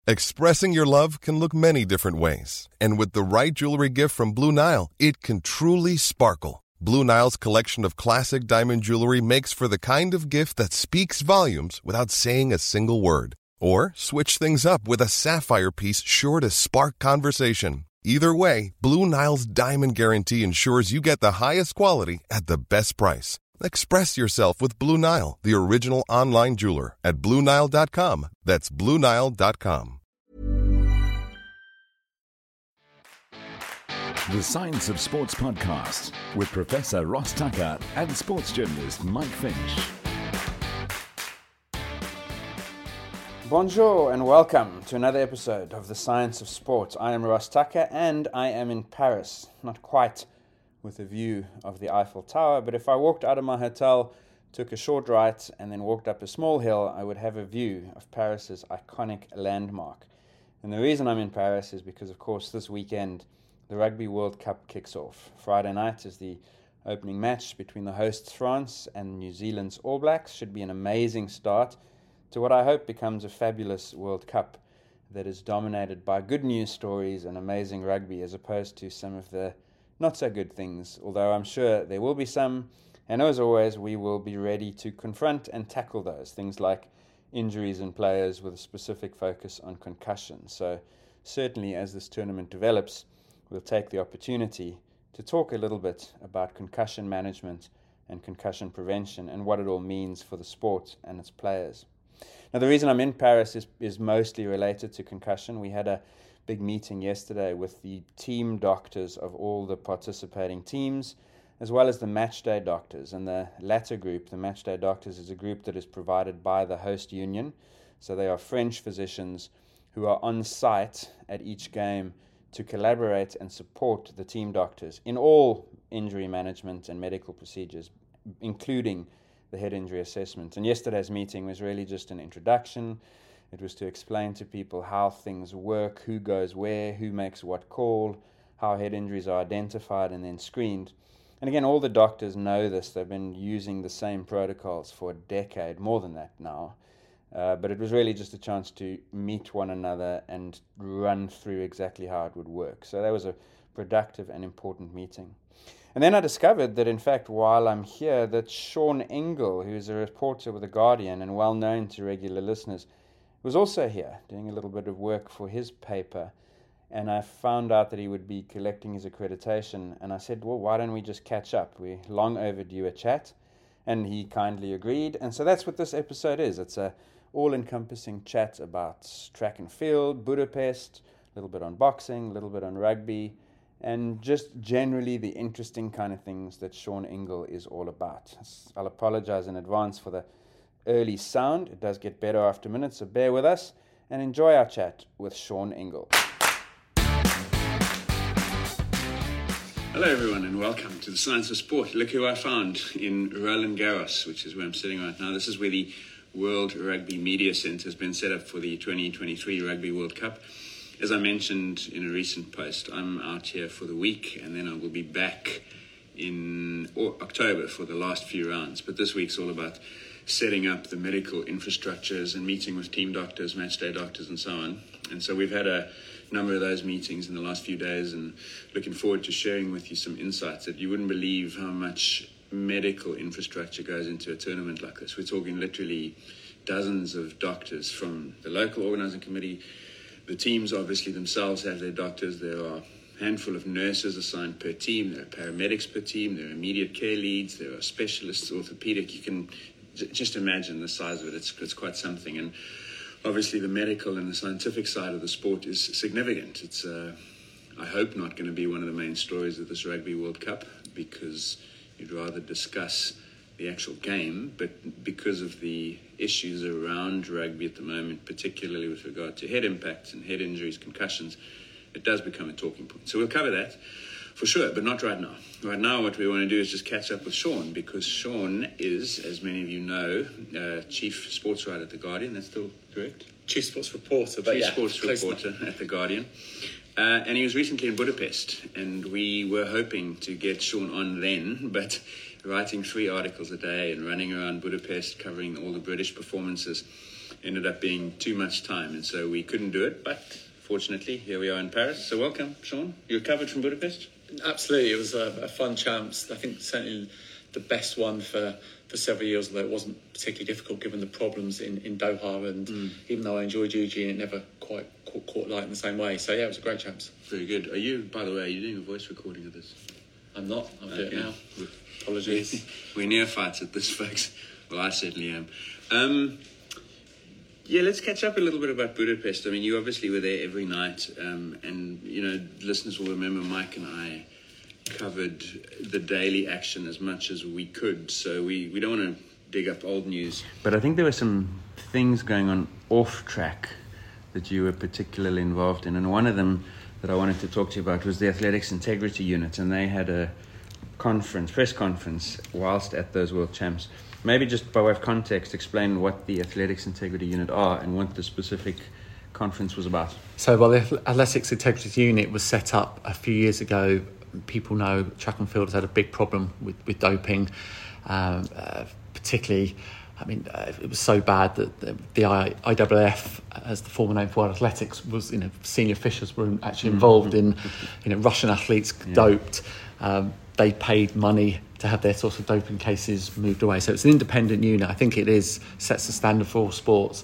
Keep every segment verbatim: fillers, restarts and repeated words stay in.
Expressing your love can look many different ways. And with the right jewelry gift from Blue Nile, it can truly sparkle. Blue Nile's collection of classic diamond jewelry makes for the kind of gift that speaks volumes without saying a single word. Or switch things up with a sapphire piece sure to spark conversation. Either way, Blue Nile's Diamond Guarantee ensures you get the highest quality at the best price. Express yourself with Blue Nile, the original online jeweler, at Blue Nile dot com. That's Blue Nile dot com. The Science of Sports podcast with Professor Ross Tucker and sports journalist Mike Finch. Bonjour and welcome to another episode of The Science of Sports. I am Ross Tucker and I am in Paris. Not quite with a view of the Eiffel Tower, but if I walked out of my hotel, took a short right and then walked up a small hill, I would have a view of Paris's iconic landmark. And the reason I'm in Paris is because, of course, this weekend the Rugby World Cup kicks off. Friday night is the opening match between the hosts France and New Zealand's All Blacks. Should be an amazing start to what I hope becomes a fabulous World Cup that is dominated by good news stories and amazing rugby, as opposed to some of the not so good things, although I'm sure there will be some. And as always, we will be ready to confront and tackle those things like injuries in players with a specific focus on concussion. So certainly as this tournament develops, we'll take the opportunity to talk a little bit about concussion management and concussion prevention and what it all means for the sport and its players. Now, the reason I'm in Paris is, is mostly related to concussion. We had a big meeting yesterday with the team doctors of all the participating teams, as well as the matchday doctors. And the latter group, the matchday doctors, is a group that is provided by the host union. So they are French physicians who are on site at each game to collaborate and support the team doctors in all injury management and medical procedures, including the head injury assessment. And yesterday's meeting was really just an introduction. It was to explain to people how things work, who goes where, who makes what call, how head injuries are identified and then screened. And again, all the doctors know this. They've been using the same protocols for a decade, more than that now. Uh, but it was really just a chance to meet one another and run through exactly how it would work. So that was a productive and important meeting. And then I discovered that, in fact, while I'm here, that Sean Ingle, who is a reporter with The Guardian and well known to regular listeners, was also here doing a little bit of work for his paper. And I found out that he would be collecting his accreditation. And I said, well, why don't we just catch up? We're long overdue a chat. And he kindly agreed. And so that's what this episode is. It's a all-encompassing chat about track and field, Budapest, a little bit on boxing, a little bit on rugby, and just generally the interesting kind of things that Sean Ingle is all about. I'll apologize in advance for the early sound. It does get better after minutes, so bear with us and enjoy our chat with Sean Ingle. Hello everyone and welcome to the Science of Sport. Look who I found in Roland Garros, which is where I'm sitting right now. This is where the World Rugby Media Centre has been set up for the twenty twenty-three Rugby World Cup. As I mentioned in a recent post, I'm out here for the week and then I will be back in October for the last few rounds. But this week's all about setting up the medical infrastructures and meeting with team doctors, matchday doctors and so on. And so we've had a number of those meetings in the last few days and looking forward to sharing with you some insights that you wouldn't believe how much medical infrastructure goes into a tournament like this. We're talking literally dozens of doctors from the local organising committee. The teams obviously themselves have their doctors. There are a handful of nurses assigned per team. There are paramedics per team. There are immediate care leads. There are specialists, orthopedic. You can j- just imagine the size of it. It's, it's quite something. And obviously the medical and the scientific side of the sport is significant. It's, uh, I hope, not going to be one of the main stories of this Rugby World Cup because you'd rather discuss the actual game, but because of the issues around rugby at the moment, particularly with regard to head impacts and head injuries, concussions, it does become a talking point. So we'll cover that for sure, but not right now. Right now what we want to do is just catch up with Sean, because Sean is, as many of you know, uh, Chief Sports Writer at The Guardian. That's still correct? Chief Sports Reporter, but Chief yeah, Sports Reporter enough. At The Guardian. Uh, and he was recently in Budapest, and we were hoping to get Sean on then, but writing three articles a day and running around Budapest, covering all the British performances, ended up being too much time, and so we couldn't do it. But fortunately, here we are in Paris. So welcome, Sean. You recovered from Budapest? Absolutely, it was a, a fun champs. I think certainly the best one for, for several years, although it wasn't particularly difficult given the problems in, in Doha. And mm. even though I enjoyed Eugene, it never quite caught, caught light in the same way. So yeah, it was a great champs. Very good. Are you, by the way, are you doing a voice recording of this? I'm not. I'll do okay. it now. Apologies. We're neophytes at this, folks. Well, I certainly am. Um, yeah, let's catch up a little bit about Budapest. I mean, you obviously were there every night, um, and, you know, listeners will remember Mike and I covered the daily action as much as we could, so we, we don't want to dig up old news. But I think there were some things going on off track that you were particularly involved in, and one of them that I wanted to talk to you about was the Athletics Integrity Unit, and they had a conference, press conference, whilst at those World Champs. Maybe just by way of context, explain what the Athletics Integrity Unit are and what the specific conference was about. So, well, the Athletics Integrity Unit was set up a few years ago. People know track and field has had a big problem with, with doping, um, uh, particularly, I mean, uh, it was so bad that the, the I, I W F, as the former name for World Athletics, was, you know, senior officials were actually involved in, you know, Russian athletes yeah. doped. Um, they paid money to have their sort of doping cases moved away. So it's an independent unit. I think it is sets the standard for all sports,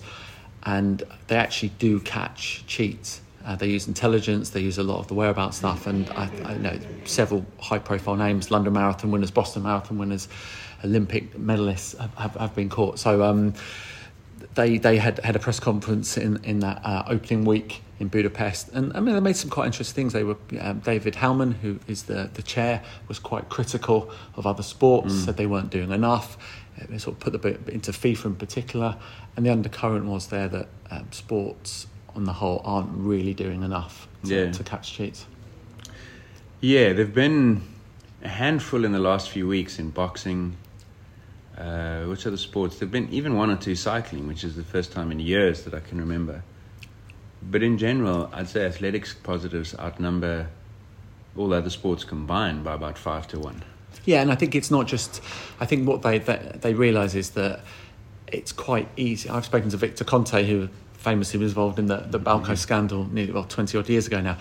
and they actually do catch cheats. Uh, they use intelligence, they use a lot of the whereabouts stuff, and I, I know several high-profile names, London Marathon winners, Boston Marathon winners, Olympic medalists have, have, have been caught. So um, they they had, had a press conference in, in that uh, opening week in Budapest, and I mean they made some quite interesting things. They were um, David Hellman, who is the, the chair, was quite critical of other sports, mm. said they weren't doing enough. They sort of put the bit into FIFA in particular, and the undercurrent was there that um, sports on the whole aren't really doing enough to, yeah. to catch cheats. Yeah, there've been a handful in the last few weeks in boxing. Uh, which other sports? There've been even one or two cycling, which is the first time in years that I can remember. But in general, I'd say athletics positives outnumber all other sports combined by about five to one. Yeah, and I think it's not just. I think what they they, they realise is that it's quite easy. I've spoken to Victor Conte, who famously was involved in the, the Balco mm-hmm. scandal nearly, well, twenty odd years ago now.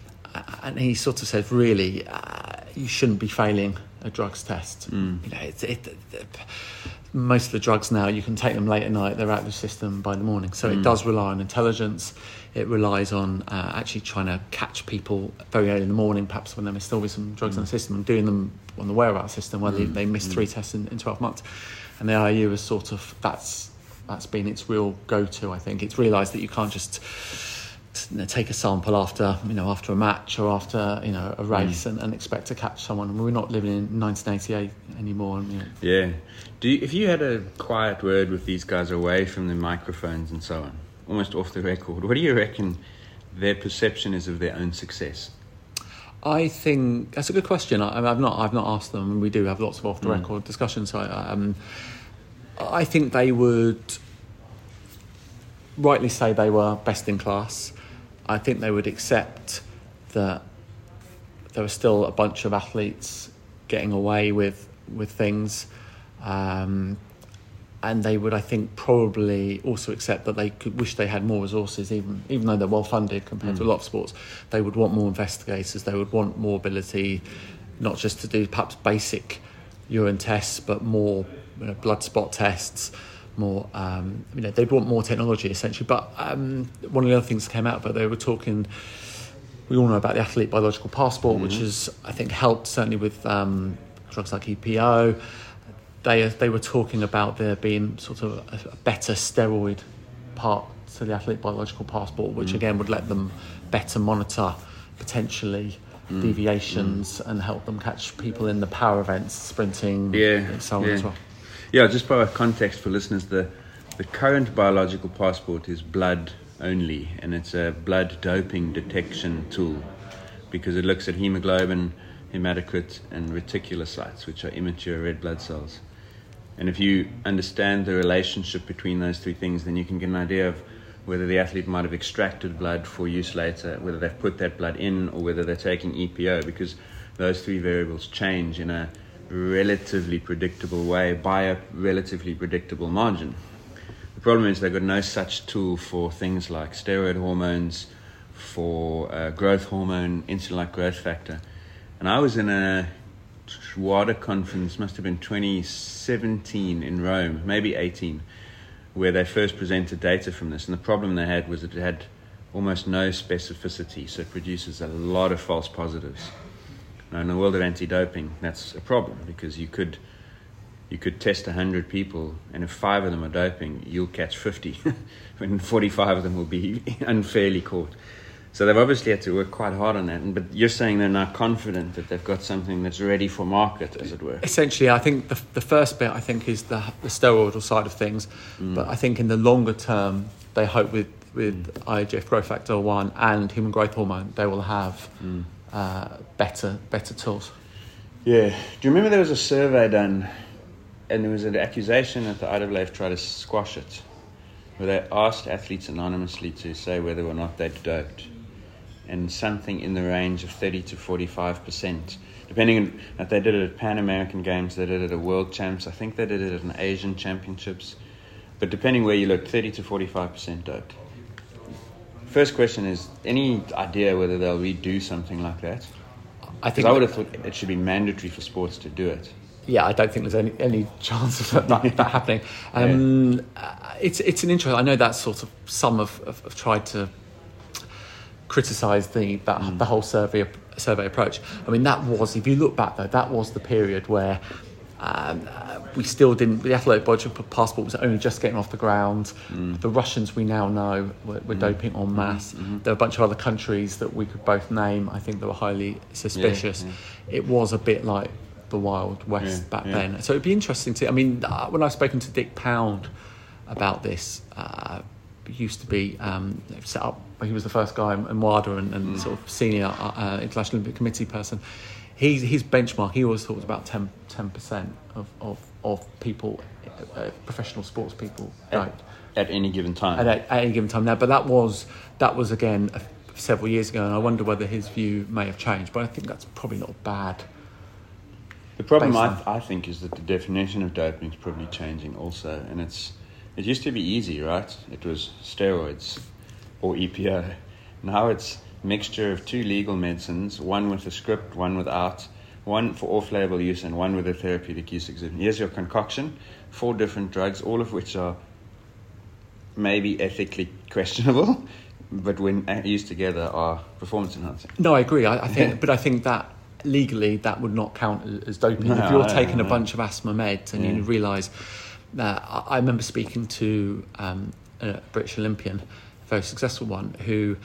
And he sort of said, really, uh, you shouldn't be failing a drugs test. Mm. You know, it's, it, it, it, most of the drugs now, you can take them late at night, they're out of the system by the morning. So mm. it does rely on intelligence. It relies on uh, actually trying to catch people very early in the morning, perhaps when there may still be some drugs mm. in the system, and doing them on the whereabouts system where mm. they, they miss mm. three tests in, in twelve months. And the I A U is sort of, that's that's been its real go-to, I think. It's realised that you can't just you know, take a sample after you know after a match or after you know a race mm. and, and expect to catch someone. We're not living in nineteen eighty-eight anymore. And, you know. Yeah. Do you, if you had a quiet word with these guys away from the microphones and so on, almost off the record, what do you reckon their perception is of their own success? I think that's a good question. I, I've not I've not asked them, and we do have lots of off the record mm. discussions. So I, um, I think they would rightly say they were best in class. I think they would accept that there were still a bunch of athletes getting away with with things, um, and they would, I think, probably also accept that they could wish they had more resources, even even though they're well funded compared mm. to a lot of sports. They would want more investigators. They would want more ability, not just to do perhaps basic urine tests, but more you know, blood spot tests. More, um, you know, they'd want more technology essentially. But um, one of the other things that came out, but they were talking. We all know about the athlete biological passport, mm-hmm. which has, I think, helped certainly with um, drugs like E P O. They they were talking about there being sort of a, a better steroid part to the athlete biological passport, which mm. again would let them better monitor potentially mm. deviations mm. and help them catch people in the power events, sprinting, yeah, and so on yeah. as well. Yeah, just by context for listeners, the the current biological passport is blood only, and it's a blood doping detection tool because it looks at hemoglobin, hematocrit, and reticulocytes, which are immature red blood cells. And if you understand the relationship between those three things, then you can get an idea of whether the athlete might have extracted blood for use later, whether they've put that blood in, or whether they're taking E P O, because those three variables change in a relatively predictable way by a relatively predictable margin. The problem is they've got no such tool for things like steroid hormones, for uh, growth hormone, insulin-like growth factor. And I was in a WADA conference, must have been twenty seventeen in Rome, maybe eighteen, where they first presented data from this. And the problem they had was that it had almost no specificity, so it produces a lot of false positives. Now, in the world of anti-doping, that's a problem, because you could you could test one hundred people, and if five of them are doping, you'll catch fifty, when forty-five of them will be unfairly caught. So they've obviously had to work quite hard on that. But you're saying they're now confident that they've got something that's ready for market, as it were. Essentially, I think the the first bit, I think, is the, the steroidal side of things. Mm. But I think in the longer term, they hope with, with mm. I G F growth factor one and human growth hormone, they will have mm. uh, better better tools. Yeah. Do you remember there was a survey done, and there was an accusation that the I A A F tried to squash it, where they asked athletes anonymously to say whether or not they'd doped, and something in the range of thirty to forty-five percent, depending on if they did it at Pan American Games, they did it at World Champs, I think they did it at an Asian Championships, but depending where you look, thirty to forty-five percent doped. First question is, any idea whether they'll redo something like that? I think I would have thought it should be mandatory for sports to do it. Yeah, I don't think there's any, any chance of that, that happening. Um, yeah. uh, it's it's an interest. I know that sort of some have, have, have tried to criticise the that, mm. the whole survey survey approach. I mean, that was, if you look back though, that was the period where um, uh, we still didn't. The athletic budget passport was only just getting off the ground. Mm. The Russians, we now know, were, were mm. doping en masse. Mm-hmm. There were a bunch of other countries that we could both name, I think, that were highly suspicious. Yeah, yeah. It was a bit like the Wild West yeah, back yeah. then. So it'd be interesting to, I mean, uh, when I've spoken to Dick Pound about this, uh, used to be um, set up, he was the first guy in WADA and, and mm. sort of senior uh, International Olympic Committee person. He, his benchmark, he always thought was about ten percent of, of, of people, uh, professional sports people at, at any given time. At, at any given time now, but that was, that was again uh, several years ago, and I wonder whether his view may have changed, but I think that's probably not bad. The problem I, th- I think is that the definition of doping is probably changing also, and it's it used to be easy, right? It was steroids or E P O. Now it's a mixture of two legal medicines, one with a script, one without, one for off-label use and one with a therapeutic use exemption. Here's your concoction, four different drugs, all of which are maybe ethically questionable, but when used together are performance enhancing. No, I agree. I, I think, but I think that legally that would not count as doping. No, if you're I taking know, a bunch of asthma meds and yeah. you realise that, I remember speaking to um, a British Olympian, a very successful one, who,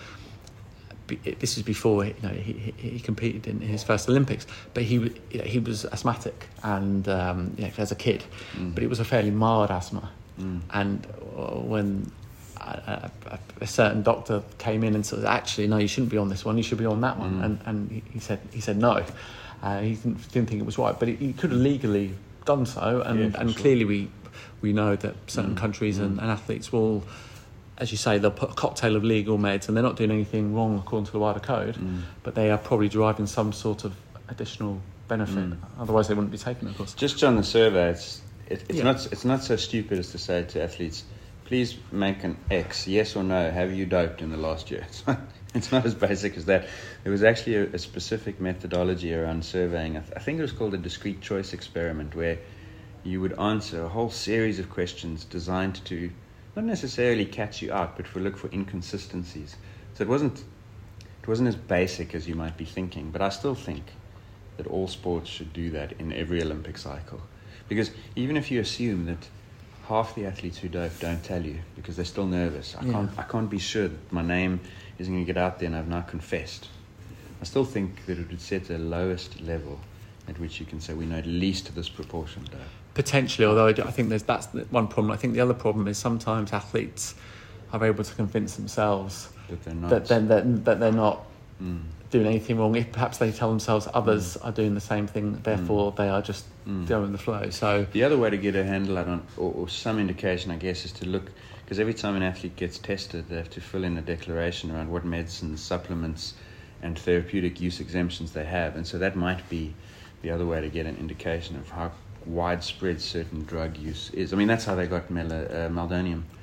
this was before you know he, he competed in his first Olympics, but he you know, he was asthmatic and um, you know, as a kid, mm. but it was a fairly mild asthma, mm. and when A, a, a certain doctor came in and said, actually, no, you shouldn't be on this one, you should be on that one. Mm. And and he, he said he said no. Uh, he didn't, didn't think it was right, but he, he could have legally done so. And, yeah, and sure. clearly we we know that certain mm. countries mm. And, and athletes will, as you say, they'll put a cocktail of legal meds, and they're not doing anything wrong according to the WADA code, mm. but they are probably deriving some sort of additional benefit. Mm. Otherwise they wouldn't be taken, of course. Just on the survey, it's, it, it's, yeah. not, it's not so stupid as to say to athletes, please make an X, yes or no, have you doped in the last year? It's not, it's not as basic as that. There was actually a, a specific methodology around surveying. I, th- I think it was called a discrete choice experiment, where you would answer a whole series of questions designed to not necessarily catch you out, but for look for inconsistencies. So it wasn't it wasn't as basic as you might be thinking, but I still think that all sports should do that in every Olympic cycle. Because even if you assume that half the athletes who dope don't tell you because they're still nervous. I yeah. can't I can't be sure that my name isn't going to get out there and I've now confessed. I still think that it would set the lowest level at which you can say we know at least this proportion dope. Potentially, although I think there's that's one problem. I think the other problem is sometimes athletes are able to convince themselves that they're not, that, they're, that, that they're not mm. doing anything wrong. If perhaps they tell themselves others mm. are doing the same thing, therefore mm. they are just mm. going with the flow. So the other way to get a handle on, or, or some indication, I guess, is to look, because every time an athlete gets tested, they have to fill in a declaration around what medicines, supplements, and therapeutic use exemptions they have, and so that might be the other way to get an indication of how widespread certain drug use is. I mean, that's how they got mel- uh, meldonium.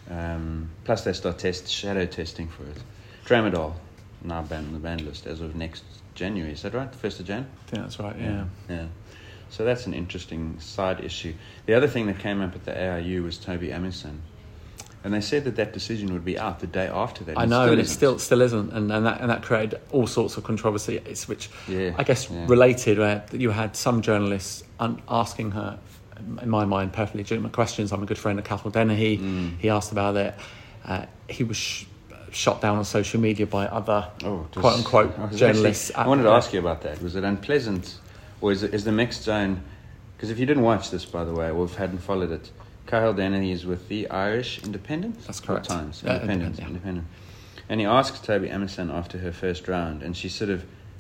Um, plus, they start test shadow testing for it. Tramadol now banned on the banned list as of next January. Is that right? The first of Jan? I think that's right. Yeah. Yeah. yeah. So that's an interesting side issue. The other thing that came up at the A I U was Toby Amusan. And they said that that decision would be out the day after that. I know, and it still still isn't, and, and that and that created all sorts of controversy. It's which yeah, I guess yeah. related, where you had some journalists un- asking her, in my mind, perfectly legitimate questions. I'm a good friend of Cathal Dennehy. Mm. He asked about it. Uh, he was sh- shot down on social media by other oh, quote unquote I journalists. Actually, I wanted to ask you about that. Was it unpleasant, or is it, is the mixed zone? Because if you didn't watch this, by the way, or hadn't followed it. Cathal Dennehy is with the Irish Independent? That's correct. Or Times? Uh, Independent. Independent, yeah. Independent. And he asks Toby Amusan after her first round, and she sort of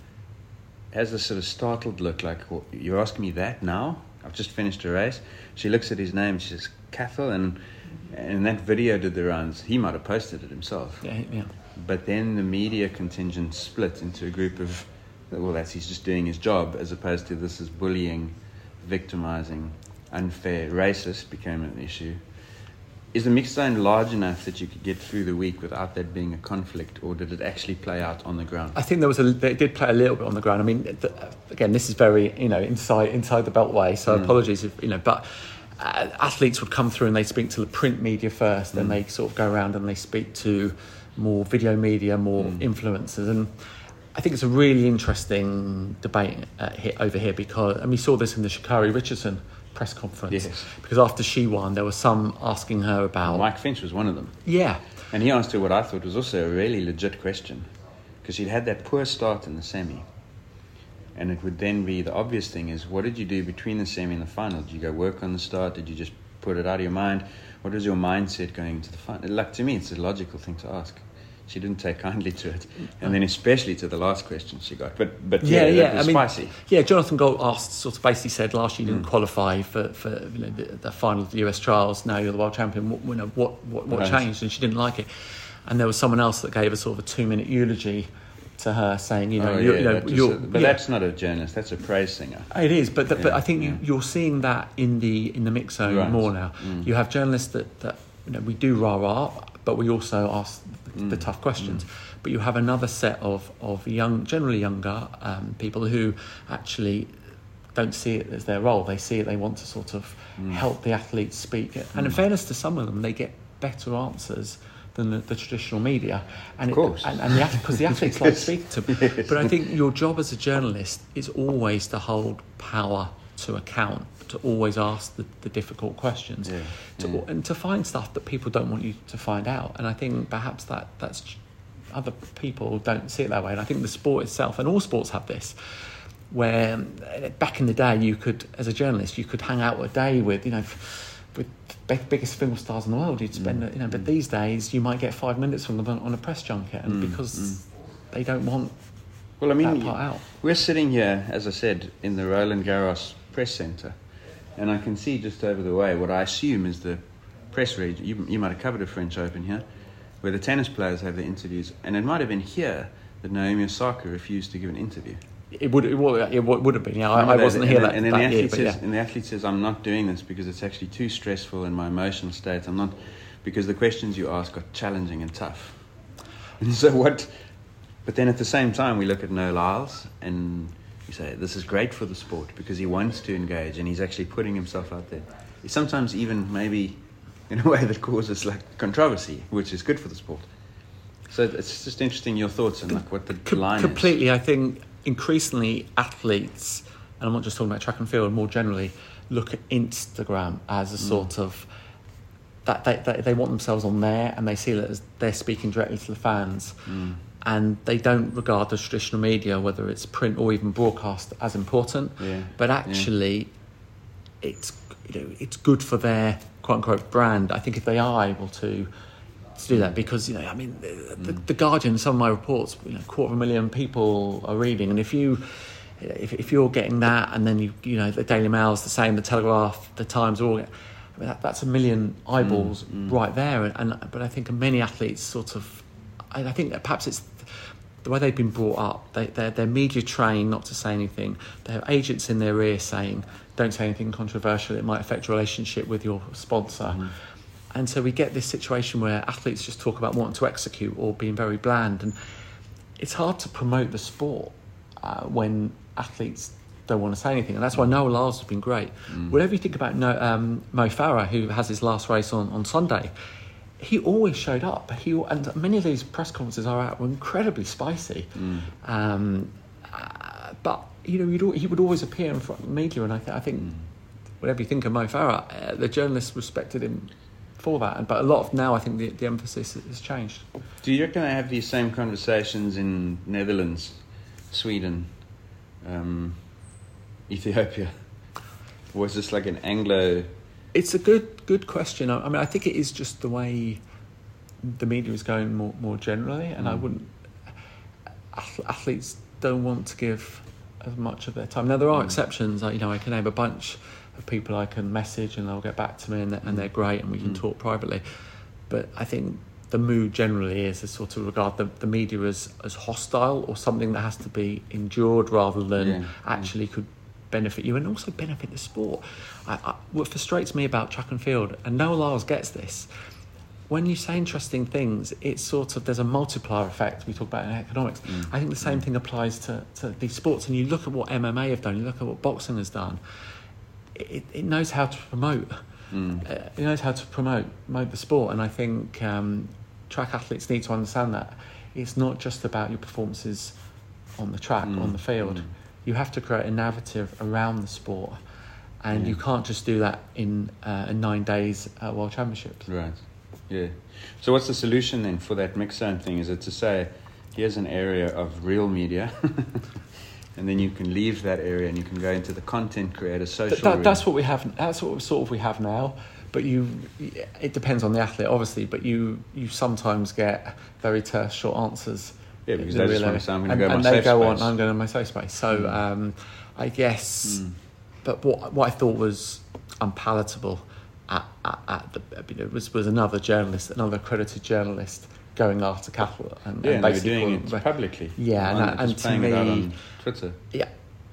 has this sort of startled look, like, well, you're asking me that now? I've just finished a race. She looks at his name, and she says, Cathal, and, and that video did the rounds. He might have posted it himself. Yeah, yeah. But then the media contingent split into a group of, well, that's he's just doing his job, as opposed to this is bullying, victimizing, unfair, racist became an issue. Is the mixed zone large enough that you could get through the week without that being a conflict, or did it actually play out on the ground? I think there was a, they did play a little bit on the ground. I mean, the, again, this is very, you know, inside inside the beltway, so mm. apologies if, you know, but uh, athletes would come through and they speak to the print media first, mm. then they sort of go around and they speak to more video media, more mm. influencers, and I think it's a really interesting debate uh, here, over here, because, and we saw this in the Sha'Carri Richardson press conference, yes. because after she won, there were some asking her about... Mike Finch was one of them. Yeah. And he asked her what I thought was also a really legit question, because she'd had that poor start in the semi, and it would then be, the obvious thing is, what did you do between the semi and the final? Did you go work on the start? Did you just put it out of your mind? What was your mindset going into the final? Like, to me, it's a logical thing to ask. She didn't take kindly to it, and then especially to the last question she got. But but yeah, yeah, that was I mean, spicy. Yeah, Jonathan Gault asked, sort of basically said last year you didn't mm. qualify for, for you know, the, the final of the U S trials. Now you're the world champion. What, you know, what what, what right. changed? And she didn't like it. And there was someone else that gave a sort of a two minute eulogy to her, saying, you know, oh, you, yeah, you know, you're, a, but yeah. that's not a journalist. That's a praise singer. It is, but the, yeah, but I think yeah. you, you're seeing that in the in the mix zone right. more now. Mm. You have journalists that, that you know, we do rah rah, but we also ask the, mm. the tough questions. Mm. But you have another set of, of young, generally younger um, people who actually don't see it as their role. They see it, they want to sort of mm. help the athletes speak. Mm. And in fairness to some of them, they get better answers than the, the traditional media. And of course. It, and, and the because the athletes like speaking to them. Yes. But I think your job as a journalist is always to hold power to account, to always ask the, the difficult questions, yeah. to, Yeah. and to find stuff that people don't want you to find out. And I think perhaps that that's... other people don't see it that way, and I think the sport itself, and all sports have this, where back in the day you could, as a journalist, you could hang out a day with, you know, with the biggest film stars in the world. You'd spend, mm. you know, but these days you might get five minutes from them on a press junket, and mm. because mm. they don't want well, I mean, that part out. We're sitting here, as I said, in the Roland Garros press centre, and I can see just over the way what I assume is the press region. You, you might have covered a French Open here, where the tennis players have their interviews, and it might have been here that Naomi Osaka refused to give an interview. It would, it would, it would have been. Yeah, I, I wasn't and here then, that, and then that the athlete year, but says, yeah. and the athlete says, "I'm not doing this because it's actually too stressful in my emotional state. I'm not because the questions you ask are challenging and tough." And so what? But then at the same time, we look at Noah Lyles and we say, "This is great for the sport because he wants to engage and he's actually putting himself out there." Sometimes even maybe in a way that causes like controversy, which is good for the sport. So it's just interesting your thoughts on like what the Com- line completely, is. I think increasingly athletes, and I'm not just talking about track and field, more generally, look at Instagram as a sort mm. of that they, they they want themselves on there, and they see that as they're speaking directly to the fans, mm. and they don't regard the traditional media, whether it's print or even broadcast, as important. Yeah. But actually, yeah. it's you know it's good for their quote unquote brand. I think if they are able to. To do that, because you know, I mean, the, mm. the Guardian, some of my reports, you know, quarter of a million people are reading, and if you, if if you're getting that, and then you, you know, the Daily Mail's the same, the Telegraph, the Times, all, I mean, that, that's a million eyeballs mm. Mm. right there, and, and but I think many athletes sort of, I, I think that perhaps it's the way they've been brought up. They they're, they're media trained not to say anything. They have agents in their ear saying, "Don't say anything controversial; it might affect your relationship with your sponsor." Mm. And so we get this situation where athletes just talk about wanting to execute or being very bland. And it's hard to promote the sport uh, when athletes don't want to say anything. And that's why Noah Lyles has been great. Mm. Whatever you think about no, um, Mo Farah, who has his last race on, on Sunday, he always showed up. He And many of these press conferences are out were incredibly spicy. Mm. Um, uh, but, you know, you'd, he would always appear in front of the media. And I, th- I think, mm. whatever you think of Mo Farah, uh, the journalists respected him for that. But a lot of now, I think the, the emphasis has changed. Do you reckon they have these same conversations in Netherlands, Sweden, um, Ethiopia? Or is this like an Anglo... It's a good good question. I mean, I think it is just the way the media is going more, more generally, and mm. I wouldn't... Athletes don't want to give as much of their time. Now, there are mm. exceptions. You know, I can name a bunch of people I can message and they'll get back to me and, and they're great and we can mm. talk privately. But I think the mood generally is to sort of regard the, the media as, as hostile or something that has to be endured rather than yeah. actually could benefit you and also benefit the sport. I, I, what frustrates me about track and field, and Noah Lyles gets this, when you say interesting things, it's sort of, there's a multiplier effect we talk about in economics. Mm. I think the same mm. thing applies to, to these sports. And you look at what M M A have done, you look at what boxing has done, it, it knows how to promote. Mm. Uh, it knows how to promote, promote the sport. And I think um, track athletes need to understand that. It's not just about your performances on the track, mm. on the field. Mm. You have to create a narrative around the sport. And yeah. you can't just do that in, uh, in nine days at World Championships. Right. Yeah. So what's the solution then for that mix zone thing? Is it to say, here's an area of real media, and then you can leave that area and you can go into the content creator, social. That, that's what we have. That's what sort of we have now. But you, it depends on the athlete, obviously. But you, you sometimes get very terse, short answers. Yeah, because they just want to say, I'm going to go and, my and safe they go space. on, I'm going to my safe space. So mm. um, I guess. Mm. But what what I thought was unpalatable at, at, at the you know, was was another journalist, another accredited journalist going after Cathal and, yeah, and basically they were doing it publicly. Yeah, and, and, and to me, it out on Twitter. Yeah.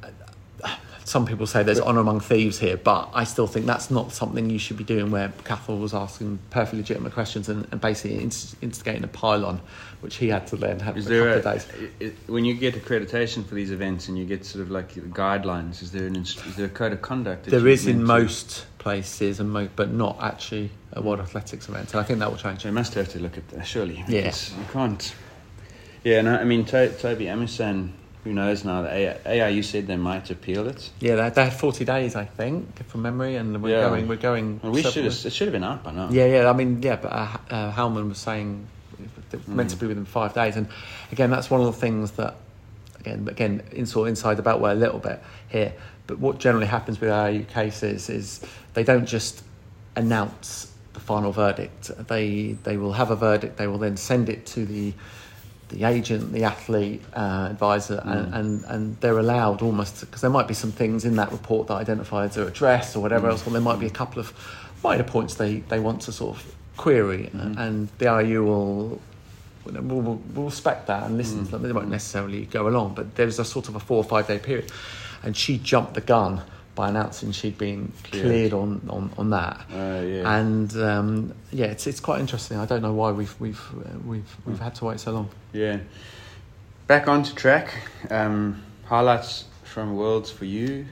Some people say there's honour among thieves here, but I still think that's not something you should be doing where Cathal was asking perfectly legitimate questions and, and basically instigating a pile-on, which he had to then have is a there couple a, of days. It, when you get accreditation for these events and you get sort of like guidelines, is there an is there a code of conduct? That there is in most places, and mo- but not actually at World Athletics events, and I think that will change. They must have to look at that, surely. Yes. You can't... Yeah, no, I mean, to- Toby Amusan... Who knows now? The A I U said they might appeal it. Yeah, they, they had forty days, I think, from memory, and we're yeah. going. We're going. Well, we should. It should have been out by now. Yeah, yeah. I mean, yeah, but uh, uh, Hellman was saying it was meant mm. to be within five days, and again, that's one of the things that, again, again, in sort of inside the beltway a little bit here. But what generally happens with A I U cases is they don't just announce the final verdict. They they will have a verdict. They will then send it to the. the agent, the athlete, uh, advisor, mm. and, and, and they're allowed almost, because there might be some things in that report that identify their address or whatever mm. else, or there might be a couple of minor points they, they want to sort of query, mm. and the I U will, will, will, will respect that and listen mm. to them. They won't necessarily go along, but there's a sort of a four or five day period, and she jumped the gun by announcing she'd been cleared, cleared on, on, on that, uh, yeah. and um, yeah, it's it's quite interesting. I don't know why we've we've uh, we've we've had to wait so long. Yeah, back onto track. Um, highlights from Worlds for you.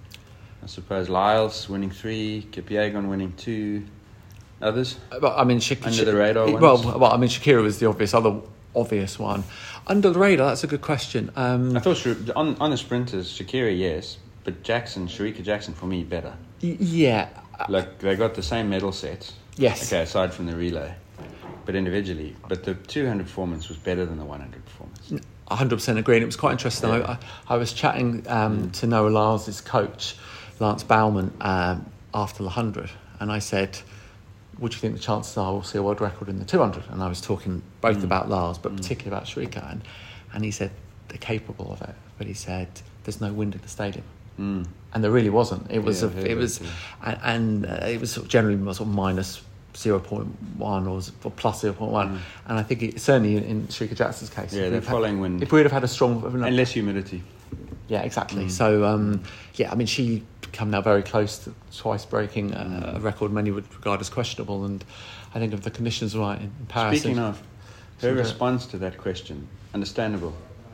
I suppose Lyles winning three, Kipyegon winning two. Others? But I mean, Shak- under the radar. Shak- well, well, I mean, Shakira was the obvious other obvious one. Under the radar, that's a good question. Um, I thought on on the sprinters, Shakira, yes. But Jackson, Sharika Jackson, for me, better. Y- yeah. Like, they got the same medal set. Yes. Okay, aside from the relay. But individually. But the two hundred performance was better than the one hundred performance. one hundred percent agree. And it was quite interesting. Yeah. I, I was chatting um, mm. to Noah Lyles' coach, Lance Baumann, um, after the one hundred. And I said, what do you think the chances are we'll see a world record in the two hundred? And I was talking both mm. about Lyles, but mm. particularly about Sharika. And, and he said, they're capable of it. But he said, there's no wind in the stadium. Mm. And there really wasn't. It was, yeah, a, it was, and, and uh, it was sort of generally sort of minus zero point one or, or plus zero point one. Mm. And I think it, certainly in, in Sharika Jackson's case, yeah, they're following had, wind. If we'd have had a strong, and less humidity. Yeah, exactly. Mm. So, um, yeah, I mean, she come now very close to twice breaking a, a record many would regard as questionable, and I think if the conditions are right in Paris... Speaking of, her so response to that question, understandable.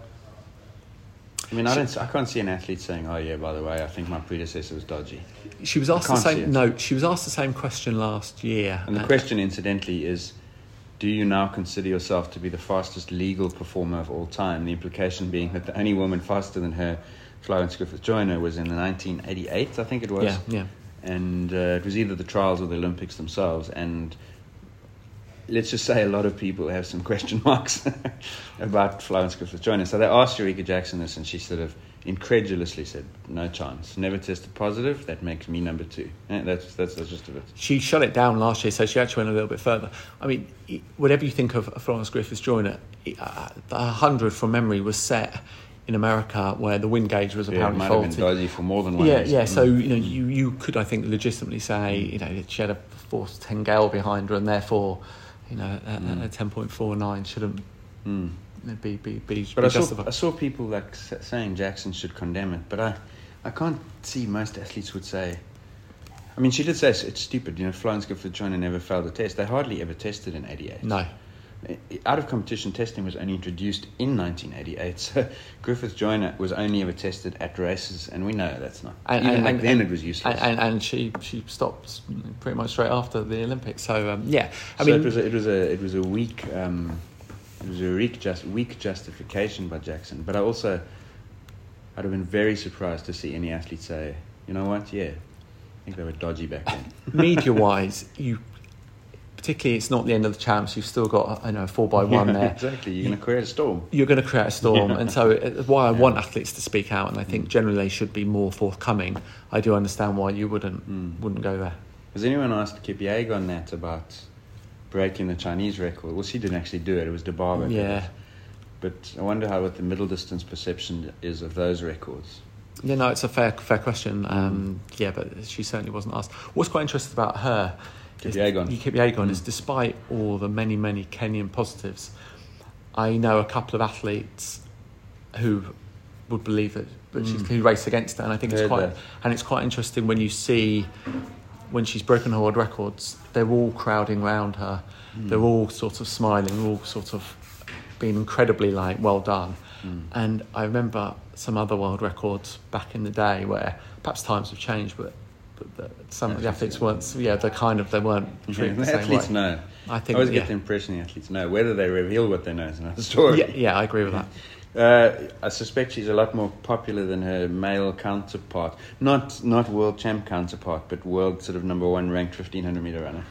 I mean, I don't. I can't see an athlete saying, "Oh yeah, by the way, I think my predecessor was dodgy." She was asked the can't see same. it. No, she was asked the same question last year. And the question, incidentally, is, do you now consider yourself to be the fastest legal performer of all time? The implication being that the only woman faster than her, Florence Griffith-Joyner, was in the nineteen eighty-eight, I think it was. Yeah, yeah. And uh, it was either the trials or the Olympics themselves. And let's just say a lot of people have some question marks about Florence Griffith-Joyner. So they asked Eureka Jackson this, and she sort of incredulously said, "No chance. Never tested positive. That makes me number two." Yeah, that's, that's the gist of it. She shut it down last year, so she actually went a little bit further. I mean, whatever you think of Florence Griffith-Joyner, the hundred from memory was set in America where the wind gauge was apparently yeah, it might faulty. have been dodgy for more than one Yeah, reason. yeah. So you know, you, you could, I think, legitimately say, you know, she had a force ten gale behind her, and therefore, you know, a, mm. a ten point four nine shouldn't mm. be be be, but be I saw, justified. I saw people like saying Jackson should condemn it, but I, I can't see most athletes would say. I mean, she did say it's stupid. You know, Florence Griffith-Joyner never failed a test. They hardly ever tested in eighty-eight. No. Out of competition testing was only introduced in nineteen eighty-eight, so Griffith-Joyner was only ever tested at races, and we know that's not. And, even and, back and, then, it was useless. And, and, and she she stopped pretty much straight after the Olympics. So um, yeah, I so mean, it was a, it was a it was a weak um, it was a weak just weak justification by Jackson. But I also I'd have been very surprised to see any athlete say, you know what, yeah, I think they were dodgy back then. Media-wise, you. Particularly, it's not the end of the champs. You've still got, I know, four by one yeah, there. Exactly, you're going to create a storm. You're going to create a storm, Yeah. and so it's why I Yeah. want athletes to speak out, and I think generally they should be more forthcoming. I do understand why you wouldn't Mm. wouldn't go there. Has anyone asked Kipyego that about breaking the Chinese record? Well, she didn't actually do it. It was Debaba. Yeah. But I wonder how what the middle distance perception is of those records. Yeah, no, it's a fair fair question. Um, yeah, but she certainly wasn't asked. What's quite interesting about her. Kipyegon. Kipyegon mm. is Mm. despite all the many, many Kenyan positives, I know a couple of athletes who would believe that, that Mm. she's who race against her, and I think it's Heard quite that. and it's quite interesting when you see when she's broken her world records, they're all crowding around her, Mm. they're all sort of smiling, all sort of being incredibly like well done. Mm. And I remember some other world records back in the day where perhaps times have changed, but. The, some of the athletes weren't, yeah, they kind of, they weren't treated Yeah, the the same athletes way. know. I think, I always yeah. get the impression the athletes know. Whether they reveal what they know is another story. Yeah, yeah, I agree with that. Uh, I suspect she's a lot more popular than her male counterpart. Not not world champ counterpart, but world sort of number one ranked fifteen hundred meter runner.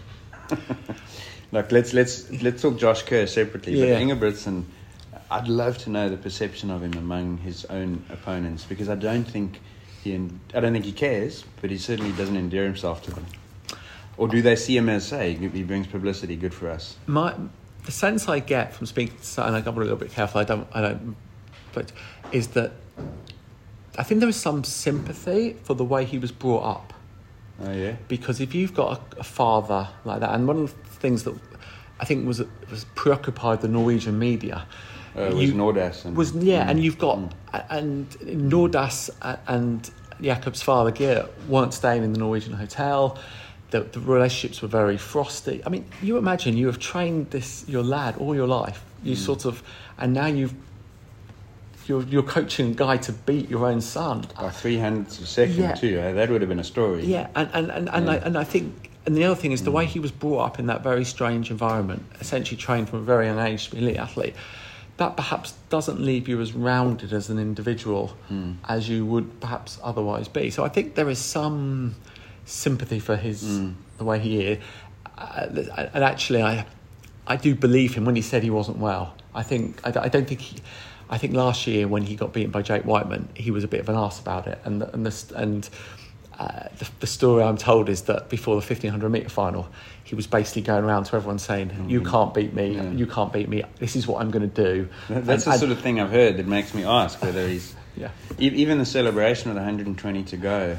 Like let's let's let's talk Josh Kerr separately. Yeah. But Ingebrigtsen, I'd love to know the perception of him among his own opponents, because I don't think he I don't think he cares, but he certainly doesn't endear himself to them. Or do they see him as, say, he brings publicity, good for us? My the sense I get from speaking to, and I'm a little bit careful, I don't, I don't, but is that I think there is some sympathy for the way he was brought up. Oh yeah. Because if you've got a, a father like that, and one of the things that I think was was preoccupied the Norwegian media. Uh, it was you, Nordas. And, was yeah, mm, and you've got mm. and Nordas and Jakob's father Geert weren't staying in the Norwegian hotel. The, the relationships were very frosty. I mean, you imagine you have trained this your lad all your life. You mm. sort of, and now you've you're you're coaching a guy to beat your own son by three hundredths of a second yeah. too. Eh? That would have been a story. Yeah, and and and, and yeah. I and I think. And the other thing is the mm. way he was brought up in that very strange environment, essentially trained from a very young age to be an elite athlete, that perhaps doesn't leave you as rounded as an individual mm. as you would perhaps otherwise be. So I think there is some sympathy for his mm. the way he is. Uh, and actually, I I do believe him when he said he wasn't well. I think I, I don't think he. I think last year when he got beaten by Jake Whiteman, he was a bit of an arse about it, and the, and the, and. Uh, the, the story I'm told is that before the fifteen hundred metre final, he was basically going around to everyone saying, mm-hmm. you can't beat me, yeah. you can't beat me, this is what I'm going to do. That's and, the and, sort of thing I've heard that makes me ask whether he's... yeah. e- even the celebration with one hundred twenty to go,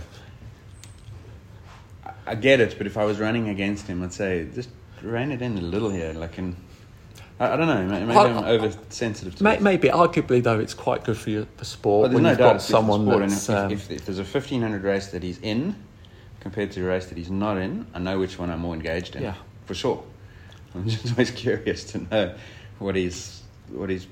I, I get it, but if I was running against him, I'd say, just rein it in a little here. Like in, I, I don't know. Maybe I- I'm oversensitive to May, it. maybe, arguably though, it's quite good for you for sport Well, there's when no you've doubt got it's good for someone sport, and that's. if, um, if, if there's a fifteen hundred race that he's in compared to a race that he's not in, I know which one I'm more engaged in. Yeah. For sure. I'm just always curious to know what his what his